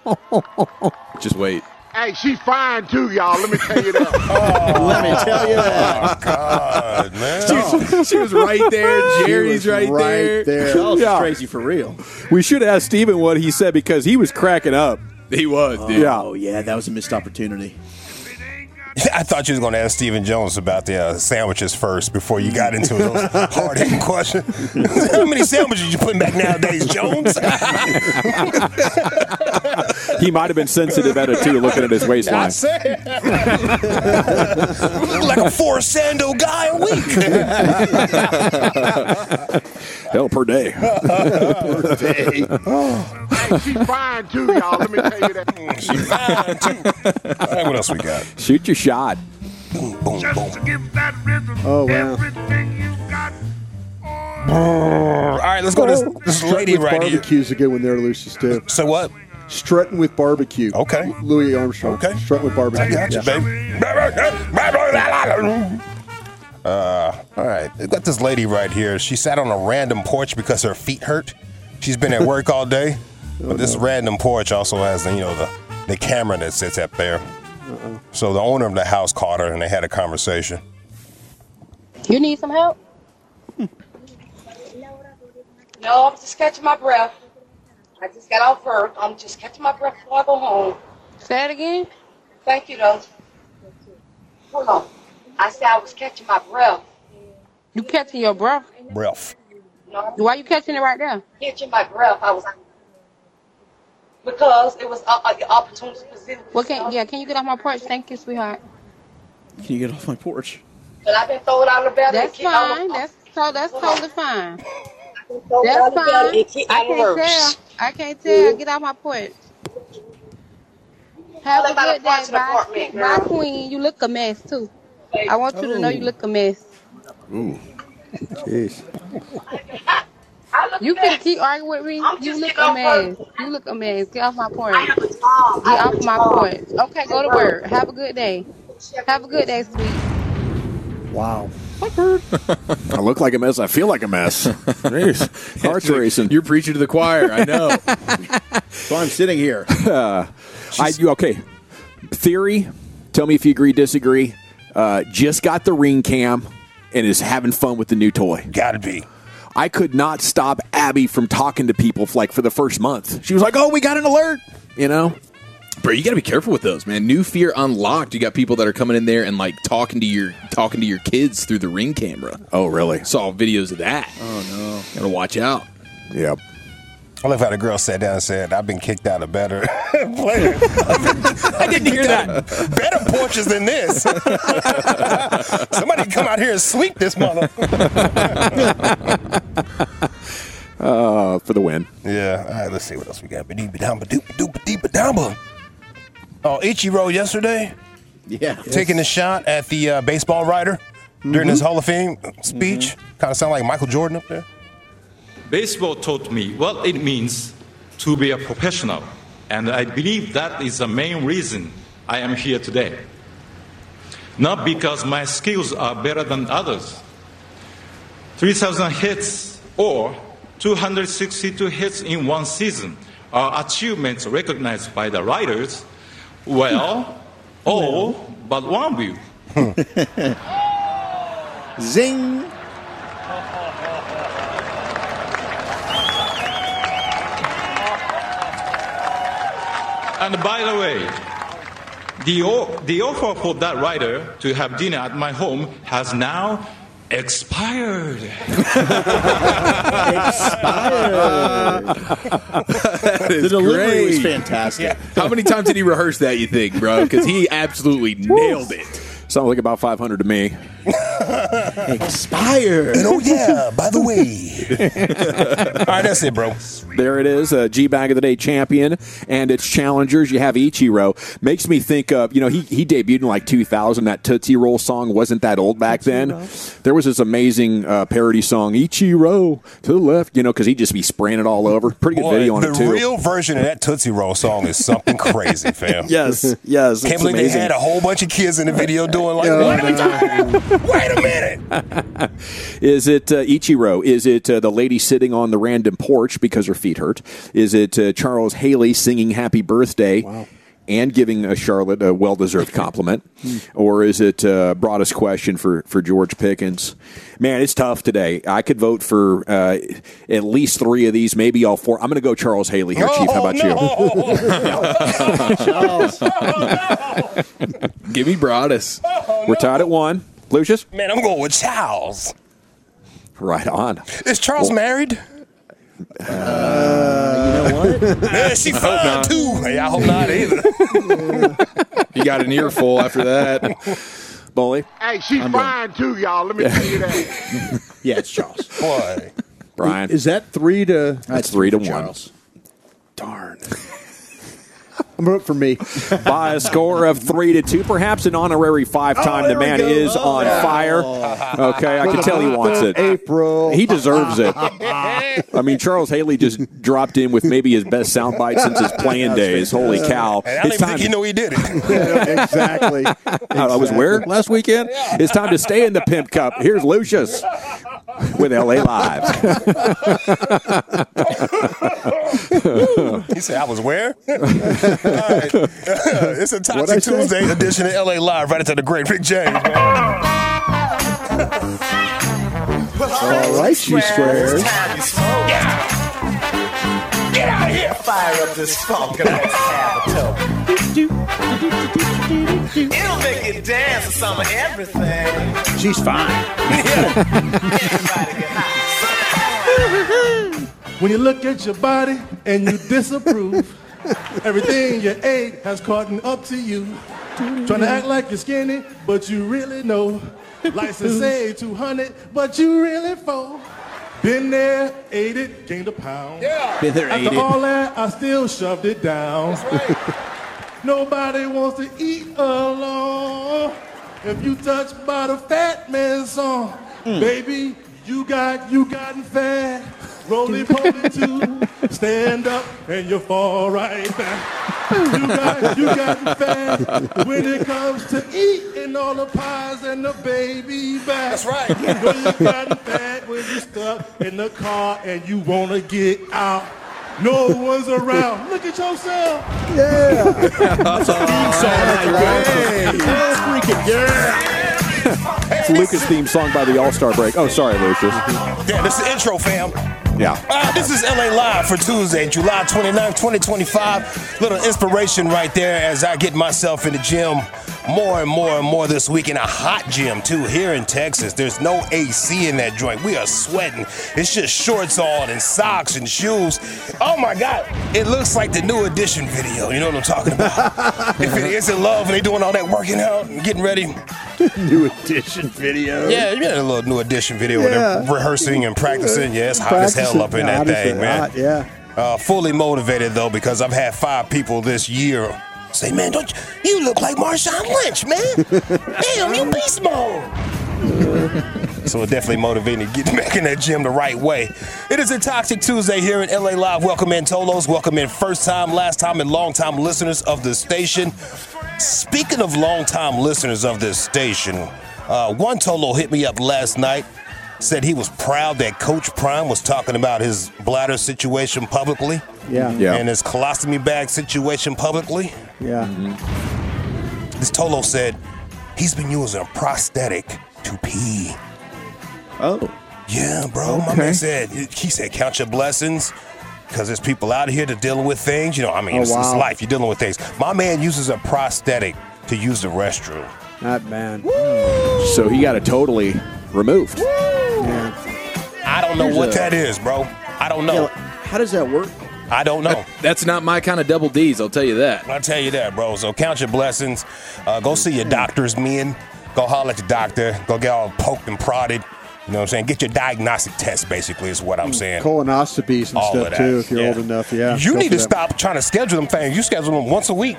C: Just wait.
I: Hey, she fine too, y'all. Let me tell you that.
H: Let me tell you that.
G: Oh, God, man.
C: She was right there. Jerry's
F: was
C: right,
F: right
C: there.
F: there.
H: Charles
A: Yeah.
H: is crazy for real.
A: We should ask Steven what he said because he was cracking up.
C: He was, dude.
A: Yeah.
H: Oh, yeah, that was a missed opportunity.
G: I thought you was going to ask Stephen Jones about the uh, sandwiches first before you got into those hard-hitting questions. How many sandwiches you putting back nowadays, Jones?
A: He might have been sensitive at it too, looking at his
G: I
A: waistline.
G: said, like a four sando guy a week.
A: Hell per day.
I: Hey, she fine too, y'all. Let me tell you that.
G: She fine too. All right, what else we got?
A: Shoot your shot.
G: Boom, boom, boom.
F: Oh, wow.
G: All right, let's go to this, this lady
F: With
G: right here.
F: barbecue's a good one there, Lucius, too.
G: So what?
F: Strutting with barbecue.
G: Okay.
F: Louis Armstrong.
G: Okay.
F: Strutting with barbecue.
G: I got you,
F: Yeah.
G: baby. Uh, all right. We've got this lady right here. She sat on a random porch because her feet hurt. She's been at work all day. But this random porch also has, the, you know, the, the camera that sits up there. Uh-uh. So the owner of the house called her and they had a conversation.
J: You need some help? No, I'm just catching my breath. I just got off work. I'm just catching my breath before I go home. Say it again? Thank you, though. Hold on. I said I was catching my breath.
K: You catching your breath?
G: Breath.
J: No,
K: Why you catching it right there?
J: catching my breath. I was because it was uh, uh, the opportunity presented.
K: Well, can yeah? Can you get off my porch? Thank you, sweetheart.
H: Can you get off my porch?
J: But I've been throwing out of bed.
K: That's
J: and kick-
K: fine. That's so. That's totally fine.
J: throwing out
K: That's
J: of bed
K: fine.
J: and kick
K: I
J: out of
K: can't
J: work.
K: tell. I can't tell. Get off my porch. Have
J: All
K: a
J: about
K: good
J: a parts
K: day.
J: of the
K: Bye,
J: apartment,
K: bye,
J: girl.
K: queen. You look a mess too. I want you to know you look a mess.
F: Jeez.
J: I look
K: You
J: bad.
K: can keep arguing with me.
J: I'm
K: You
J: just
K: look
J: getting
K: a
J: off
K: mess.
J: work.
K: You look a mess. Get off my porch.
J: I have a job. I
K: Get
J: have
K: off
J: a
K: my
J: job.
K: porch. Okay, go to work. Have a good day. Have a good day, sweet.
F: Wow.
A: I look like a mess. I feel like a mess. Jeez. Heart's racing.
C: You're preaching to the choir. I know.
H: So I'm sitting here.
A: Uh, I, you, okay. Theory, tell me if you agree, disagree. Uh, just got the ring cam and is having fun with the new toy.
G: Gotta be.
A: I could not stop Abby from talking to people for, like for the first month. She was like, "Oh, we got an alert," you know.
C: Bro, you got to be careful with those, man. New Fear Unlocked. You got people that are coming in there and like talking to your talking to your kids through the Ring camera.
A: Oh, really?
C: Saw videos of that.
H: Oh no.
C: Gotta watch out.
A: Yep.
G: I love how the girl sat down and said, I've been kicked out of better player.
A: I didn't hear that.
G: Better porches than this. Somebody come out here and sweep this mother.
A: uh, for the win.
G: Yeah. All right, let's see what else we got. Ba-dee-ba-damba-doop-a-doop-a-damba. Oh, Ichiro yesterday.
H: Yeah.
G: Taking a shot at the uh, baseball writer during
L: Mm-hmm.
G: his Hall of Fame speech. Mm-hmm. Kind of sound like Michael Jordan up there.
L: Baseball taught me what it means to be a professional, and I believe that is the main reason I am here today. Not because my skills are better than others. three thousand hits or two hundred sixty-two hits in one season are achievements recognized by the writers. Well, all but one of you.
H: Zing.
L: And by the way, the, o- the offer for that writer to have dinner at my home has now expired.
H: The delivery was fantastic.
C: How many times did he rehearse that, you think, bro? Because he absolutely nailed it.
A: Sounds like about five hundred to me.
H: Expired.
G: And oh, yeah, by the way. All right, that's it, bro.
A: There it is, a G-Bag of the Day champion and its challengers. You have Ichiro. Makes me think of, you know, he, he debuted in like two thousand. That Tootsie Roll song wasn't that old back then. There was this amazing uh, parody song, Ichiro, to the left, you know, because he'd just be spraying it all over. Pretty good
G: Boy,
A: video on
G: the
A: it, too.
G: real version of that Tootsie Roll song is something crazy, fam.
H: Yes, yes.
G: Can't
H: it's
G: believe
H: amazing.
G: they had a whole bunch of kids in the video doing like, what are we doing? Wait a minute.
A: Is it uh, Ichiro? Is it uh, the lady sitting on the random porch because her feet hurt? Is it uh, Charles Haley singing Happy Birthday
F: Wow.
A: and giving uh, Charlotte a well-deserved compliment? Or is it uh, broadest question for, for George Pickens? Man, it's tough today. I could vote for uh, at least three of these, maybe all four. I'm going to go Charles Haley here, Chief. How about
C: you? Give me Broadus.
A: We're tied at one. Lucius?
G: Man, I'm going with Charles.
A: Right on.
G: Is Charles
A: Well-
G: married?
H: Uh, you know what?
G: Man, she fine too. Hey, I hope not either.
C: You got an earful after that.
A: Bully?
I: Hey, she's fine too, y'all. Let me tell you that.
H: Yeah, it's Charles.
G: Boy.
A: Brian?
F: Is that three to?
A: That's three to one.
H: Charles.
F: Darn. I'm voting for me.
A: By a score of three to two, perhaps an honorary five-time.
H: Oh,
A: the
H: there we
A: man
H: go.
A: is
H: Oh,
A: on
H: yeah.
A: fire. Okay, I can tell he wants it.
F: April.
A: He deserves it. I mean, Charles Haley just dropped in with maybe his best soundbite since his playing days. Holy cow!
G: And I don't
A: It's
G: even
A: time
G: think he
A: to-
G: knew he did it.
F: Yeah, exactly.
A: I was where last weekend? It's time to stay in the Pimp Cup. Here's Lucius with L A Live.
G: He said, I was where? All right. It's a
F: What'd I
G: Toxic
F: say?
G: Tuesday edition of L A Live right into the great Rick James, man.
F: All right, G squares.
G: Yeah. Get out of here.
M: Fire up this funk and let's have a toke. It'll make you dance to some of everything.
H: She's fine.
M: Everybody get high.
N: When you look at your body and you disapprove, everything you ate has caught up to you. Trying to act like you're skinny, but you really know. License say two hundred, but you really full. Been there, ate it, gained a pound.
G: Yeah.
H: Been there, ate
N: After
H: it.
N: all that, I still shoved it down. Nobody wants to eat alone. If you touch by the fat man's song, baby, you got you gotten fat. Roly poly too. Stand up and you fall right back. You got you gotten fat when it comes to eating all the pies and the baby back.
G: That's right.
N: You know you gotten fat when you stuck in the car and you wanna get out. No one's around. Look at yourself.
F: Yeah.
H: That's a theme song. Hey, that's freaking yeah.
A: It's Lucas' theme song by the All-Star Break. Oh, sorry, Lucius.
G: Yeah, this is the intro, fam.
A: Yeah.
G: Uh, this is L A Live for Tuesday, July twenty-ninth, twenty twenty-five. Little inspiration right there as I get myself in the gym more and more and more this week in a hot gym, too, here in Texas. There's no A C in that joint. We are sweating. It's just shorts on and socks and shoes. Oh, my God. It looks like the New Edition video. You know what I'm talking about? If it isn't love and they doing all that working out and getting ready,
F: New Edition video.
G: Yeah, you had a little New Edition video when
F: Yeah.
G: they're rehearsing and practicing. Yeah, it's hot as hell up in that
F: Hot as
G: thing, man.
F: hot, yeah.
G: Uh, fully motivated though, because I've had five people this year say, "Man, don't you, you look like Marshawn Lynch, man? Damn, you beast mode." So it definitely motivating to get back in that gym the right way. It is a Toxic Tuesday here in L A Live. Welcome in Tolos. Welcome in first time, last time, and long time listeners of the station. Speaking of long time listeners of this station, uh, one Tolo hit me up last night. Said he was proud that Coach Prime was talking about his bladder situation publicly.
F: Yeah.
A: Yeah.
G: And his colostomy bag situation publicly.
F: Yeah.
G: This Tolo said he's been using a prosthetic to pee.
E: Oh.
G: Yeah, bro. My man said, he said, count your blessings. Because there's people out here that dealing with things. You know, I mean,
F: Oh,
G: it's, it's
F: wow.
G: life. You're dealing with things. My man uses a prosthetic to use the restroom.
F: That man.
A: So he got it totally removed.
F: Yeah.
G: I don't know
E: Here's
G: what
E: a-
G: that is, bro. I don't know.
E: How does that work?
G: I don't know.
C: That's not my kind of double D's, I'll tell you that.
G: I'll tell you that, bro. So count your blessings. Uh, go see your doctors, men. Go holler at your doctor. Go get all poked and prodded. You know what I'm saying? Get your diagnostic test, basically, is what I'm saying.
F: Colonoscopies and
G: All of
F: stuff
G: that,
F: too, if you're
G: yeah.
F: old enough. Yeah.
G: You
F: Go
G: need
F: for
G: to
F: that.
G: stop trying to schedule them things. You schedule them once a week.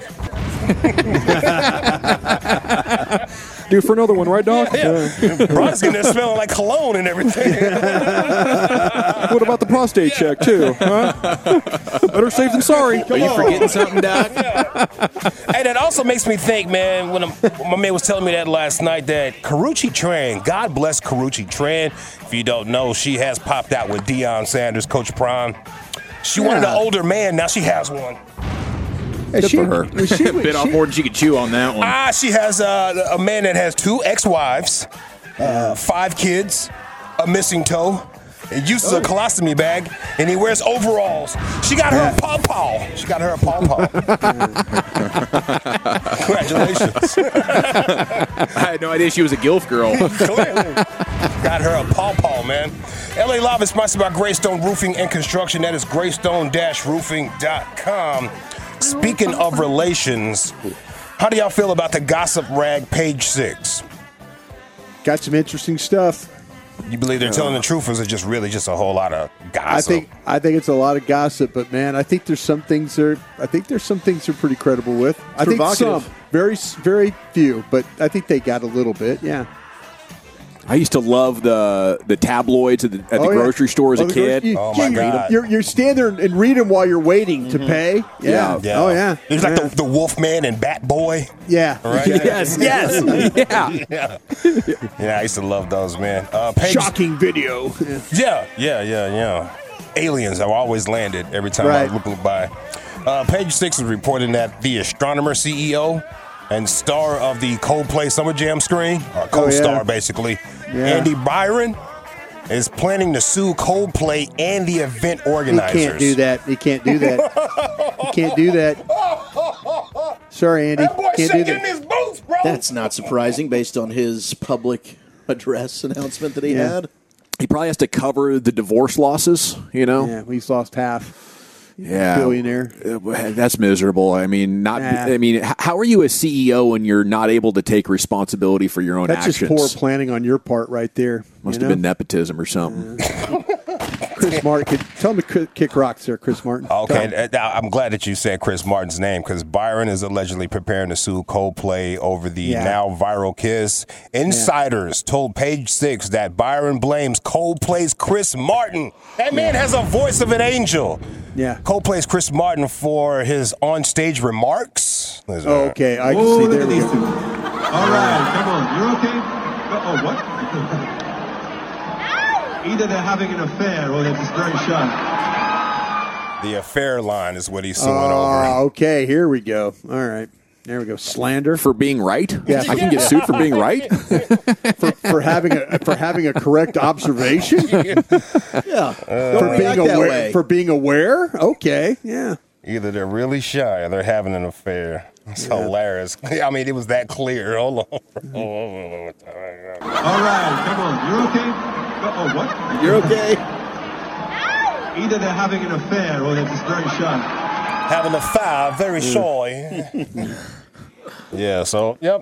A: Due for another one, right, Doc?
G: Yeah. Brian's getting there smelling like cologne and everything.
A: What about the prostate check, too? Huh? Better safe than sorry.
C: Are you forgetting something, Doc?
G: Hey, that also makes me think, man, when, I'm, when my man was telling me that last night, that Karuchi Tran, God bless Karuchi Tran. If you don't know, she has popped out with Deion Sanders, Coach Prime. She wanted an
F: Yeah.
G: older man. Now she has one.
F: Good
A: for her.
F: Was she, was
C: Bit off
F: she-
C: more than she could chew on that one.
G: Ah, she has uh, a man that has two ex-wives, uh, five kids, a missing toe. He uses a colostomy bag, and he wears overalls. She got her a pawpaw. She got her a pawpaw. Congratulations.
C: I had no idea she was a Gilf girl.
G: Clearly. Got her a pawpaw, man. L A Live is sponsored by Greystone Roofing and Construction. That is greystone roofing dot com. Speaking of relations, how do y'all feel about the gossip rag page six?
F: Got some interesting stuff.
G: You believe they're telling the truth, or is it just really just a whole lot of gossip?
F: I think I think it's a lot of gossip, but man, I think there's some things that are, I think there's some things they're pretty credible with. I think
E: provocative.
F: some, very very few, but I think they got a little bit. Yeah.
A: I used to love the the tabloids at the, at the
F: Oh, yeah.
A: grocery store as
F: Oh,
A: a
F: the
A: kid.
F: grocery- you-
G: Oh, my
F: you-
G: God.
F: You're, you're stand there and read them while you're waiting to pay. Yeah.
A: Yeah.
F: Oh yeah.
G: It was like
F: yeah.
G: the, the Wolfman and Bat Boy.
F: yeah.
G: Right?
A: Yes, yes, yeah.
G: Yeah. Yeah, I used to love those, man. Uh, page,
F: Shocking video.
G: Yeah, yeah, yeah, yeah. Aliens have always landed every time
F: Right.
G: I look, look by. Uh, page six is reporting that the astronomer C E O and star of the Coldplay Summer Jam screen, or co-star
F: Oh, yeah.
G: basically,
F: Yeah.
G: Andy Byron, is planning to sue Coldplay and the event
F: He
G: organizers.
F: can't do that. He can't do that. He can't do that. Sorry, Andy.
G: That boy
F: Can't do
G: shaking in
F: that.
G: his boots, bro.
E: That's not surprising based on his public address announcement that he
F: Yeah.
E: had.
A: He probably has to cover the divorce losses, you know?
F: Yeah, he's lost half.
A: Yeah.
F: Billionaire.
A: Uh, That's miserable. I mean, not.
F: Nah.
A: I mean, h- how are you a C E O and you're not able to take responsibility for your own
F: That's
A: actions?
F: just poor planning on your part right there.
A: Must
F: you
A: have
F: know?
A: been nepotism or something.
F: Chris Martin. Could, tell him to ki- kick rocks there, Chris Martin.
G: Okay, uh, I'm glad that you said Chris Martin's name because Byron is allegedly preparing to sue Coldplay over the
F: Yeah.
G: now viral kiss. Insiders told Page Six that Byron blames Coldplay's Chris Martin. That man has a voice of an angel.
F: Yeah.
G: Coldplay's Chris Martin for his onstage remarks. Listen,
F: Oh, okay. I can
O: Whoa,
F: see.
O: look
F: There
O: at
F: we
O: these
F: go.
O: two. All right, come on. You're okay? Oh, what? Either they're having an affair or they're just very shy.
G: The affair line is what he's suing
F: Oh,
G: over.
F: okay. Here we go. All right. There we go. Slander
A: For being right?
F: Yeah.
A: I can get sued for being right?
F: for, for having a for having a correct observation.
E: Yeah. Don't
F: for being
E: react that
F: aware.
E: way.
F: For being aware. Okay. Yeah.
G: Either they're really shy or they're having an affair. It's hilarious. I mean, it was that clear. Hold on.
O: All right, come on. You're okay? Oh, what?
E: You're okay.
O: Either they're having an affair or they're just very shy.
G: Having a five, very shy. Yeah, so, yep.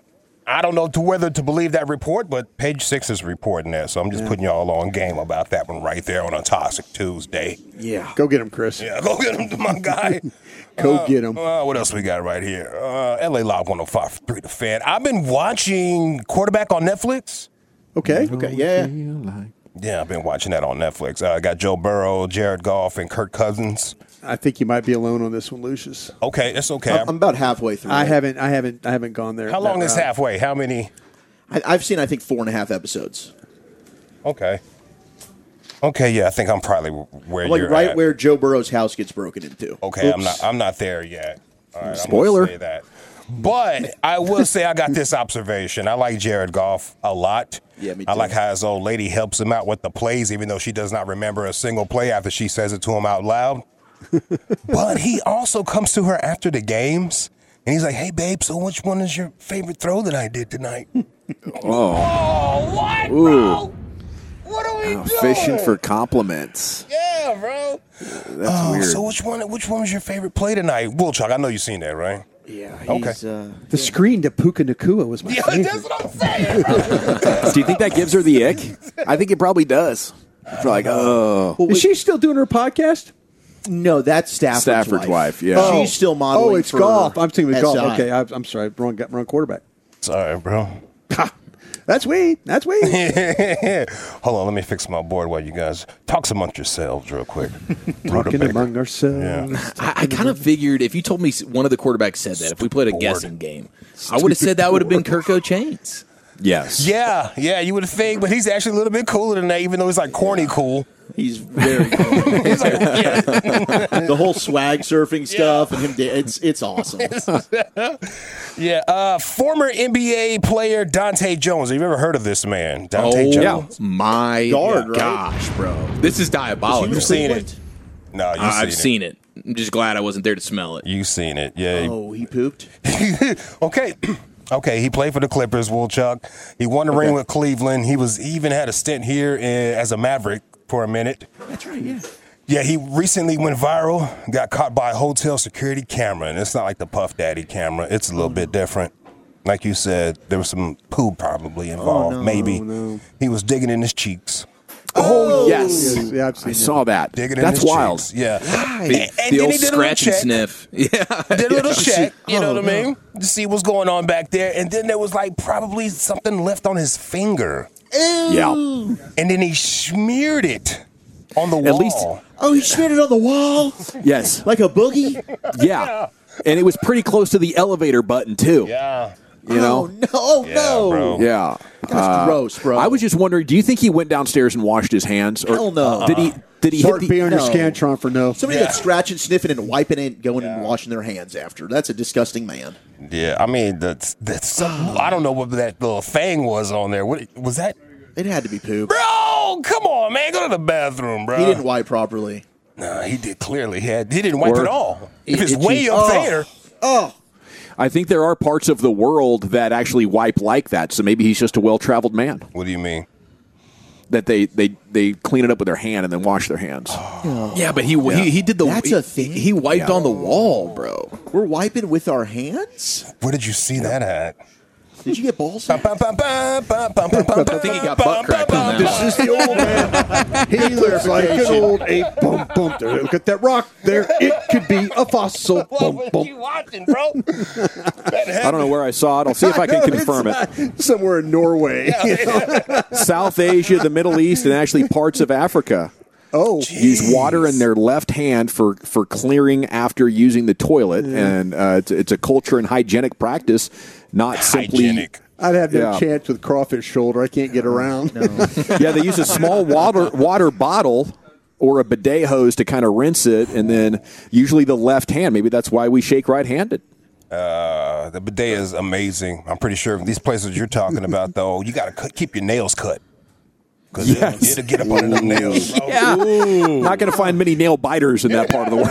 G: I don't know to whether to believe that report, but Page Six is reporting that, so I'm just
F: Yeah.
G: putting y'all on game about that one right there on a Toxic Tuesday.
F: Yeah. Go get him, Chris.
G: Yeah, go get him, my guy.
F: Go
G: Uh,
F: get him.
G: Uh, what else we got right here? Uh, L A Live one oh five point three The Fan. I've been watching Quarterback on Netflix.
F: Okay.
E: Okay. Yeah.
G: Yeah, I've been watching that on Netflix. I uh, got Joe Burrow, Jared Goff, and Kirk Cousins.
F: I think you might be alone on this one, Lucius.
G: Okay, it's okay.
E: I'm, I'm about halfway through.
F: I
E: it.
F: haven't. I haven't. I haven't gone there.
G: How long
F: that
G: is
F: route.
G: halfway? How many?
E: I, I've seen, I think, four and a half episodes.
G: Okay. Okay, yeah, I think I'm probably where
E: Like
G: you're
E: right
G: at.
E: where Joe Burrow's house gets broken into.
G: Okay, I'm
E: Oops.
G: not. I'm not there yet. All right,
A: Spoiler.
G: I'm gonna say that. But I will say I got this observation. I like Jared Goff a lot.
E: Yeah, me
G: I
E: too.
G: like how his old lady helps him out with the plays, even though she does not remember a single play after she says it to him out loud. But he also comes to her after the games, and he's like, "Hey, babe, so which one is your favorite throw that I did tonight?"
A: Oh.
G: Oh, what,
A: Ooh.
G: bro? What are we
A: Oh,
G: doing?
A: fishing for compliments.
G: Yeah, bro.
A: That's
G: oh,
A: weird.
G: So which one? Which one was your favorite play tonight? Woolchuck, I know you've seen that, right?
E: Yeah.
G: Okay.
E: He's, uh,
F: The screen to Puka Nakua was my
G: Yeah,
F: favorite.
G: that's what I'm saying, bro.
A: Do you think that gives her the ick? I think it probably does. It's like, oh.
F: Is she still doing her podcast?
E: no, that's Stafford's,
A: Stafford's wife, yeah.
F: Oh.
E: She's still modeling.
F: Oh, it's
E: for
F: golf. I'm thinking of golf.
E: S I.
F: Okay, I, I'm sorry. Wrong, wrong quarterback.
G: Sorry, bro.
F: That's weed. That's weed.
G: Hold on, let me fix my board while you guys talk amongst yourselves real quick.
F: Talking
G: Rutabaga.
F: among ourselves.
G: Yeah.
C: I, I kind of figured if you told me one of the quarterbacks said that, if we played a
G: Bored.
C: guessing game, I would have said that would have been Kirko Chains.
A: Yes.
G: Yeah, yeah, you would think, but he's actually a little bit cooler than that, even though he's like corny cool.
E: He's very cool.
G: He's like, yeah.
E: The whole swag surfing stuff and him. da- It's it's awesome.
G: yeah, uh, former N B A player Dante Jones. Have you ever heard of this man? Dante
C: Oh,
G: Jones.
C: my
E: Guard, right?
C: gosh, bro. This is diabolical.
G: You've seen it. No, you've
C: I-
G: seen
C: I've
G: it.
C: seen it. I'm just glad I wasn't there to smell it.
G: You've seen it. Yeah.
E: Oh, he pooped.
G: Okay. Okay, he played for the Clippers, Woolchuck. He won the ring with Cleveland. He was he even had a stint here in, as a Maverick for a minute.
E: That's right. Yeah.
G: Yeah, he recently went viral, got caught by a hotel security camera, and it's not like the Puff Daddy camera. It's a little bit different. Like you said, there was some poo probably involved.
E: no,
G: Maybe
F: no.
G: he was digging in his cheeks.
A: Oh, yes.
F: Yes, yeah, I've seen
A: I
F: that.
A: saw that.
G: Digging in
A: That's
G: his
A: wild.
G: cheeks. Yeah. And,
C: The,
G: and
C: the
G: then
C: old
G: he did a little
C: scratch and
G: check.
C: sniff. Yeah.
G: Did a little check, you know
E: Oh,
G: what I mean? To see what's going on back there. And then there was like probably something left on his finger.
A: Yeah.
G: And then he smeared it on the
A: At
G: wall.
A: least-
E: Oh, he smeared it on the wall
A: Yes.
E: like a boogie.
A: Yeah. And it was pretty close to the elevator button, too.
G: Yeah.
A: You know?
E: Oh no! Oh
G: Yeah,
E: no!
G: bro.
A: Yeah.
E: That's gross, bro.
A: I was just wondering, do you think he went downstairs and washed his hands? Or
E: Hell no.
A: Did he Did he
F: Smart
A: hit
F: be
A: the,
F: on your
E: no.
F: Scantron for no.
E: Somebody
G: Yeah.
E: that's scratching, sniffing, and wiping it, going and washing their hands after. That's a disgusting man.
G: Yeah, I mean, that's, that's some, I don't know what that little thing was on there. What was that?
E: It had to be poop.
G: Bro, come on, man. Go to the bathroom, bro.
E: He didn't wipe properly.
G: No, he did clearly. He, had, he didn't wipe
A: Or-
G: it all. If
C: It-
G: it's
C: it-
G: way
C: it-
G: up
E: oh.
G: there.
E: Oh,
A: I think there are parts of the world that actually wipe like that. So maybe he's just a well-traveled man.
G: What do you mean?
A: That they, they, they clean it up with their hand and then wash their hands.
C: Yeah, but he he, he did the
E: That's
C: he,
E: a thing?
C: He wiped
A: Yeah.
C: on the wall, bro.
E: we're wiping with our hands?
G: Where did you see that at?
E: Did you get balls?
C: I think he got butt cracked on that.
F: This is the old man. He looks like an old ape. Boom, boom. There, look at that rock there. It could be a fossil. Boom,
G: What
F: boom.
G: you watching, bro?
A: I don't know where I saw it. I'll see if I can confirm it.
F: it. Somewhere in Norway.
A: South Asia, the Middle East, and actually parts of Africa
F: Oh,
A: use water in their left hand for, for clearing after using the toilet. And uh, it's, it's a culture and hygienic practice, not simply.
G: Hygienic.
F: I'd have no
A: Yeah.
F: chance with crawfish shoulder. I can't get around.
A: Yeah, they use a small water water bottle or a bidet hose to kind of rinse it, and then usually the left hand. Maybe that's why we shake right-handed.
G: Uh, the bidet is amazing. I'm pretty sure these places you're talking about, though, you got to keep your nails cut. Because
A: Yes.
G: it'll, it'll get up under them nails, bro.
A: Yeah, not going to find many nail biters in that part of the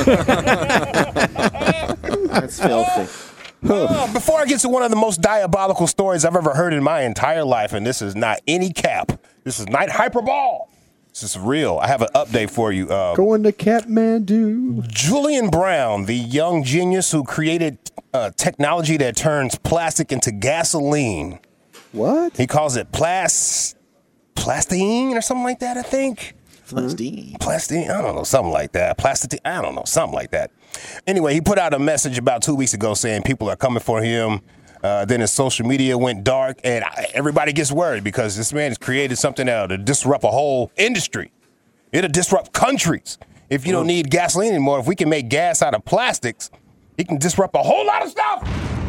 A: world.
E: That's filthy.
G: Uh, before I get to one of the most diabolical stories I've ever heard in my entire life, and this is not any cap, this is not hyperbole. This is real. I have an update for you. Uh,
F: Going to Kathmandu.
G: Julian Brown, the young genius who created uh, technology that turns plastic into gasoline.
F: What?
G: He calls it plas, plastine or something like that, I think.
P: Plastine.
G: Plastine, I don't know, something like that. Plastic, I don't know, something like that. Anyway, he put out a message about two weeks ago saying people are coming for him. Uh, then his social media went dark, and I, everybody gets worried because this man has created something that'll disrupt a whole industry. It'll disrupt countries. If you don't need gasoline anymore, if we can make gas out of plastics, he can disrupt a whole lot of stuff.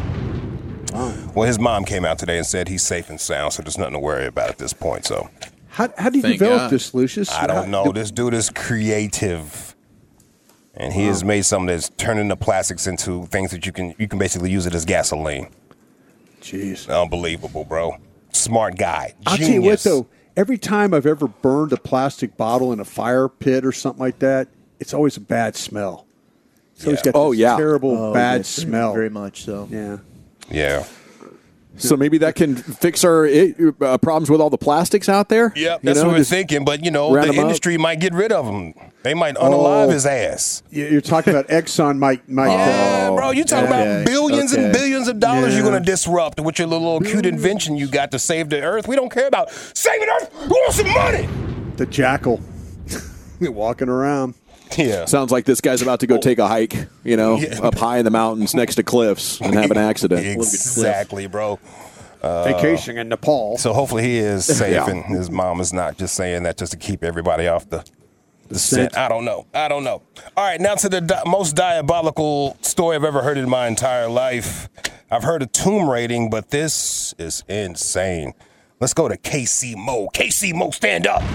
G: Well, his mom came out today and said he's safe and sound, so there's nothing to worry about at this point. So,
F: How, how do you
G: Thank
F: develop
G: God.
F: this, Lucius?
G: I don't
F: How-
G: know. This dude is creative, and he has made something that's turning the plastics into things that you can you can basically use it as gasoline.
F: Jeez,
G: unbelievable, bro. Smart guy.
F: I'll
G: Genius.
F: tell you what, though. Every time I've ever burned a plastic bottle in a fire pit or something like that, it's always a bad smell. It's always got
A: Oh,
F: this
A: yeah.
F: terrible
P: Oh,
F: bad
P: yes, very-
F: smell.
P: very much so.
F: Yeah.
G: Yeah.
A: So maybe that can fix our uh, problems with all the plastics out there.
G: Yep,
A: You
G: that's
A: know,
G: what we're
A: just
G: thinking. But, you know,
A: round
G: the
A: 'em up.
G: industry might get rid of him. They might unalive
F: Oh.
G: his ass.
F: You- You're talking about Exxon might might.
G: Yeah, bro, you talking
F: Okay.
G: about billions and
F: Okay.
G: billions of dollars
F: Yeah.
G: you're going to disrupt with your little cute invention you got to save the earth. We don't care about saving Earth. We want some money.
F: The jackal walking around.
G: Yeah.
A: Sounds like this guy's about to go take a hike, you know, up high in the mountains next to cliffs and have an accident.
G: Exactly, bro. Uh,
F: Vacationing in Nepal.
G: So hopefully he is safe,
A: Yeah.
G: and his mom is not just saying that just to keep everybody off the the
F: scent.
G: scent. I don't know. I don't know. All right, now to the di- most diabolical story I've ever heard in my entire life. I've heard of tomb raiding, but this is insane. Let's go to K C Mo. K C Mo, stand up.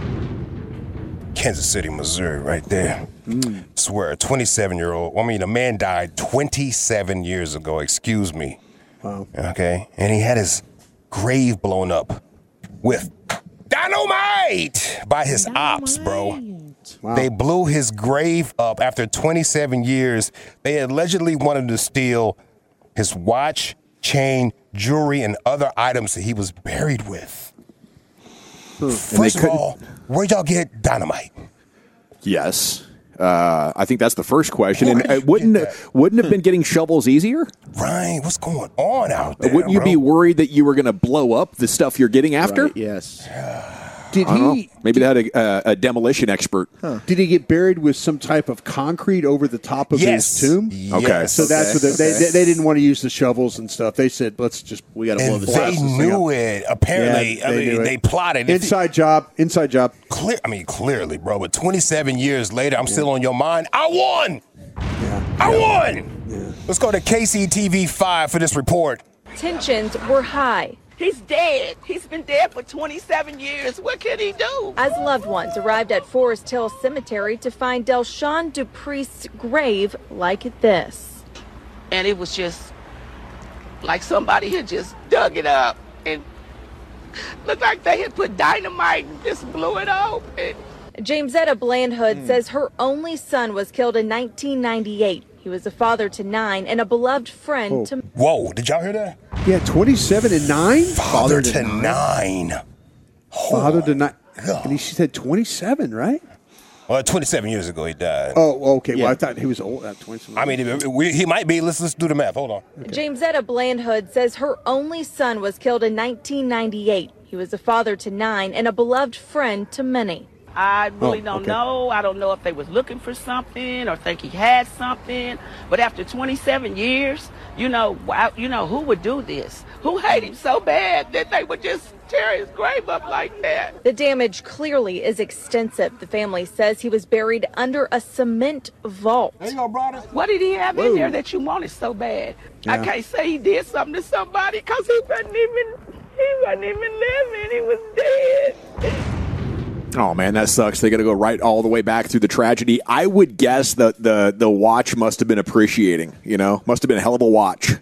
G: Kansas City, Missouri, right there.
F: Mm.
G: Swear, a twenty-seven-year-old. I mean, a man died twenty-seven years ago. Excuse me.
F: Wow.
G: Okay, and he had his grave blown up with dynamite by his ops, bro.
F: Wow.
G: They blew his grave up after twenty-seven years. They allegedly wanted to steal his watch, chain, jewelry, and other items that he was buried with. First of
A: couldn't-
G: all, where'd y'all get dynamite?
A: Yes. Uh, I think that's the first question. And
G: Where
A: uh,
G: did you
A: wouldn't
G: get
A: wouldn't have been getting shovels easier?
G: Right, what's going on out there?
A: Wouldn't you
G: bro?
A: be worried that you were going to blow up the stuff you're getting after?
P: Right, yes.
F: Did
A: I don't
F: he?
A: know. Maybe they had a, a, a demolition expert.
F: Did he get buried with some type of concrete over the top of
G: Yes.
F: his tomb?
G: Yes.
F: So that's
P: Okay,
F: what they, they,
P: okay.
F: they they didn't want to use the shovels and stuff. They said, "Let's just
P: We got to blow
G: And
P: the
G: they
P: house.
G: knew it. Apparently,
F: Yeah,
G: I
F: they
G: mean,
F: knew it.
G: they plotted. If
F: inside job, inside job."
G: Clear, I mean, clearly, bro. But twenty-seven years later, I'm still on your mind. I won. I won. Let's go to K C T V five for this report.
Q: Tensions were high
R: He's dead. He's been dead for twenty-seven years. What can he do?
Q: as loved ones arrived at Forest Hill Cemetery to find Delshawn Dupree's grave like this.
R: And it was just like somebody had just dug it up and looked like they had put dynamite and just blew it open.
Q: Jamesetta Blandhood says her only son was killed in nineteen ninety-eight. He was a father to nine and a beloved friend
F: Oh.
Q: to
G: Whoa, did y'all hear that?
F: Yeah, twenty-seven and nine.
G: Father to nine.
F: Father to nine. And he, she said twenty-seven, right?
G: Well, twenty-seven years ago he died.
F: Oh, okay. Well,
G: Yeah.
F: I thought he was old at twenty-seven.
G: I mean, we, he might be. Let's let's do the math. Hold on.
Q: Jamesetta Blandhood says her only son was killed in nineteen ninety-eight. He was a father to nine and a beloved friend to many.
R: I really
Q: Oh,
R: don't
Q: okay.
R: know. I don't know if they was looking for something or think he had something. But after twenty-seven years, you know, wow, you know, who would do this? Who hate him so bad that they would just tear his grave up like that?
Q: The damage clearly is extensive. The family says he was buried under a cement vault.
R: What did he have
Q: Whoa.
R: in there that you wanted so bad? I
Q: Yeah.
R: can't say he did something to somebody because he wasn't even he wasn't even living. He was dead.
A: Oh man, that sucks. They got to go right all the way back through the tragedy. I would guess that the the watch must have been appreciating. You know, must have been a hell of a watch.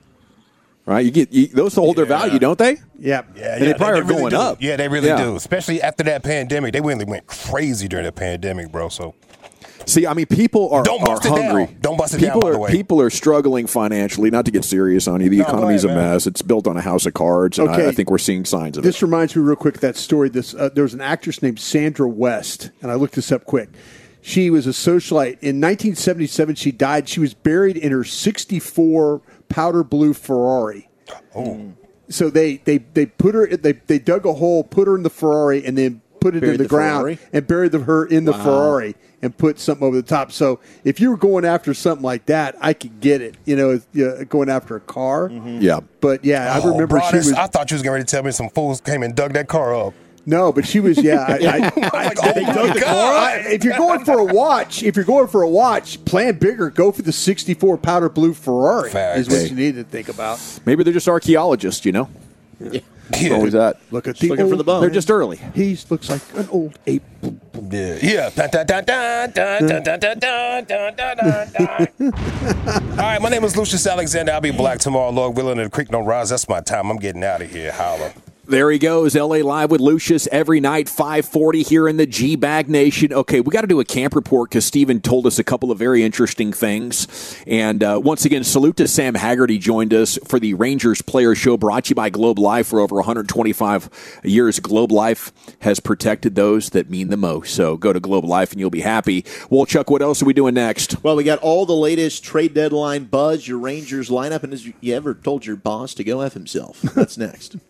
A: Right? You get you, those hold their value, don't they?
F: Yeah,
G: Yeah,
A: And they
G: yeah,
A: probably are
G: really
A: going
G: do.
A: up.
G: Yeah, they really
A: Yeah.
G: do. Especially after that pandemic, they really went crazy during the pandemic, bro. So
A: See, I mean, people are,
G: Don't
A: are
G: bust it down.
A: hungry.
G: Don't bust it
A: people
G: down, by
A: are,
G: the way.
A: People are struggling financially. Not to get serious on you, the
G: No, go
A: economy's
G: ahead,
A: a
G: man.
A: mess. It's built on a house of cards, and I,
F: Okay.
A: I think we're seeing signs of
F: This
A: it.
F: reminds me real quick of that story. This uh, there was an actress named Sandra West, and I looked this up quick. She was a socialite. In nineteen seventy-seven, she died. She was buried in her sixty-four powder blue Ferrari.
G: Oh.
F: So they, they, they put her. They they dug a hole, put her in the Ferrari, and then put it
P: Buried
F: in the,
P: the
F: ground
P: Ferrari?
F: and buried the, her in the
P: Wow.
F: Ferrari and put something over the top. So if you were going after something like that, I could get it. You know, uh, going after a car.
A: Yeah.
F: But yeah, I
G: Oh,
F: remember
G: bro,
F: she
G: this-
F: was.
G: I thought you was getting ready to tell me some fools came and dug that car up.
F: No, but she was. Yeah, I, I, I,
G: oh
F: they
G: my
F: dug the
G: God.
F: car. I, if you're going for a watch, if you're going for a watch, plan bigger. Go for the sixty-four powder blue Ferrari.
A: Facts.
F: Is what
A: Hey.
F: you need to think about.
A: Maybe they're just archaeologists, you know?
F: Yeah.
A: It's always that.
F: Look at
A: Just
F: the
A: looking
F: old,
A: for the bone. They're just early.
F: He looks like an old ape.
G: Yeah. Yeah. Dun, dun, dun, dun, dun, dun, dun, dun, dun, dun, dun, dun. All right, my name is Lucius Alexander. I'll be black tomorrow, Lord willing, and the creek don't rise. That's my time. I'm getting out of here. Holla.
A: There he goes, L A Live with Lucius every night, five forty here in the G-Bag Nation. Okay, we got to do a camp report because Steven told us a couple of very interesting things. And uh, once again, salute to Sam Haggerty, joined us for the Rangers Player Show, brought to you by Globe Life. For over one hundred twenty-five years, Globe Life has protected those that mean the most. So go to Globe Life and you'll be happy. Well, Chuck, what else are we doing next?
P: Well, we got all the latest trade deadline buzz, your Rangers lineup, and has you ever told your boss to go F himself? That's next.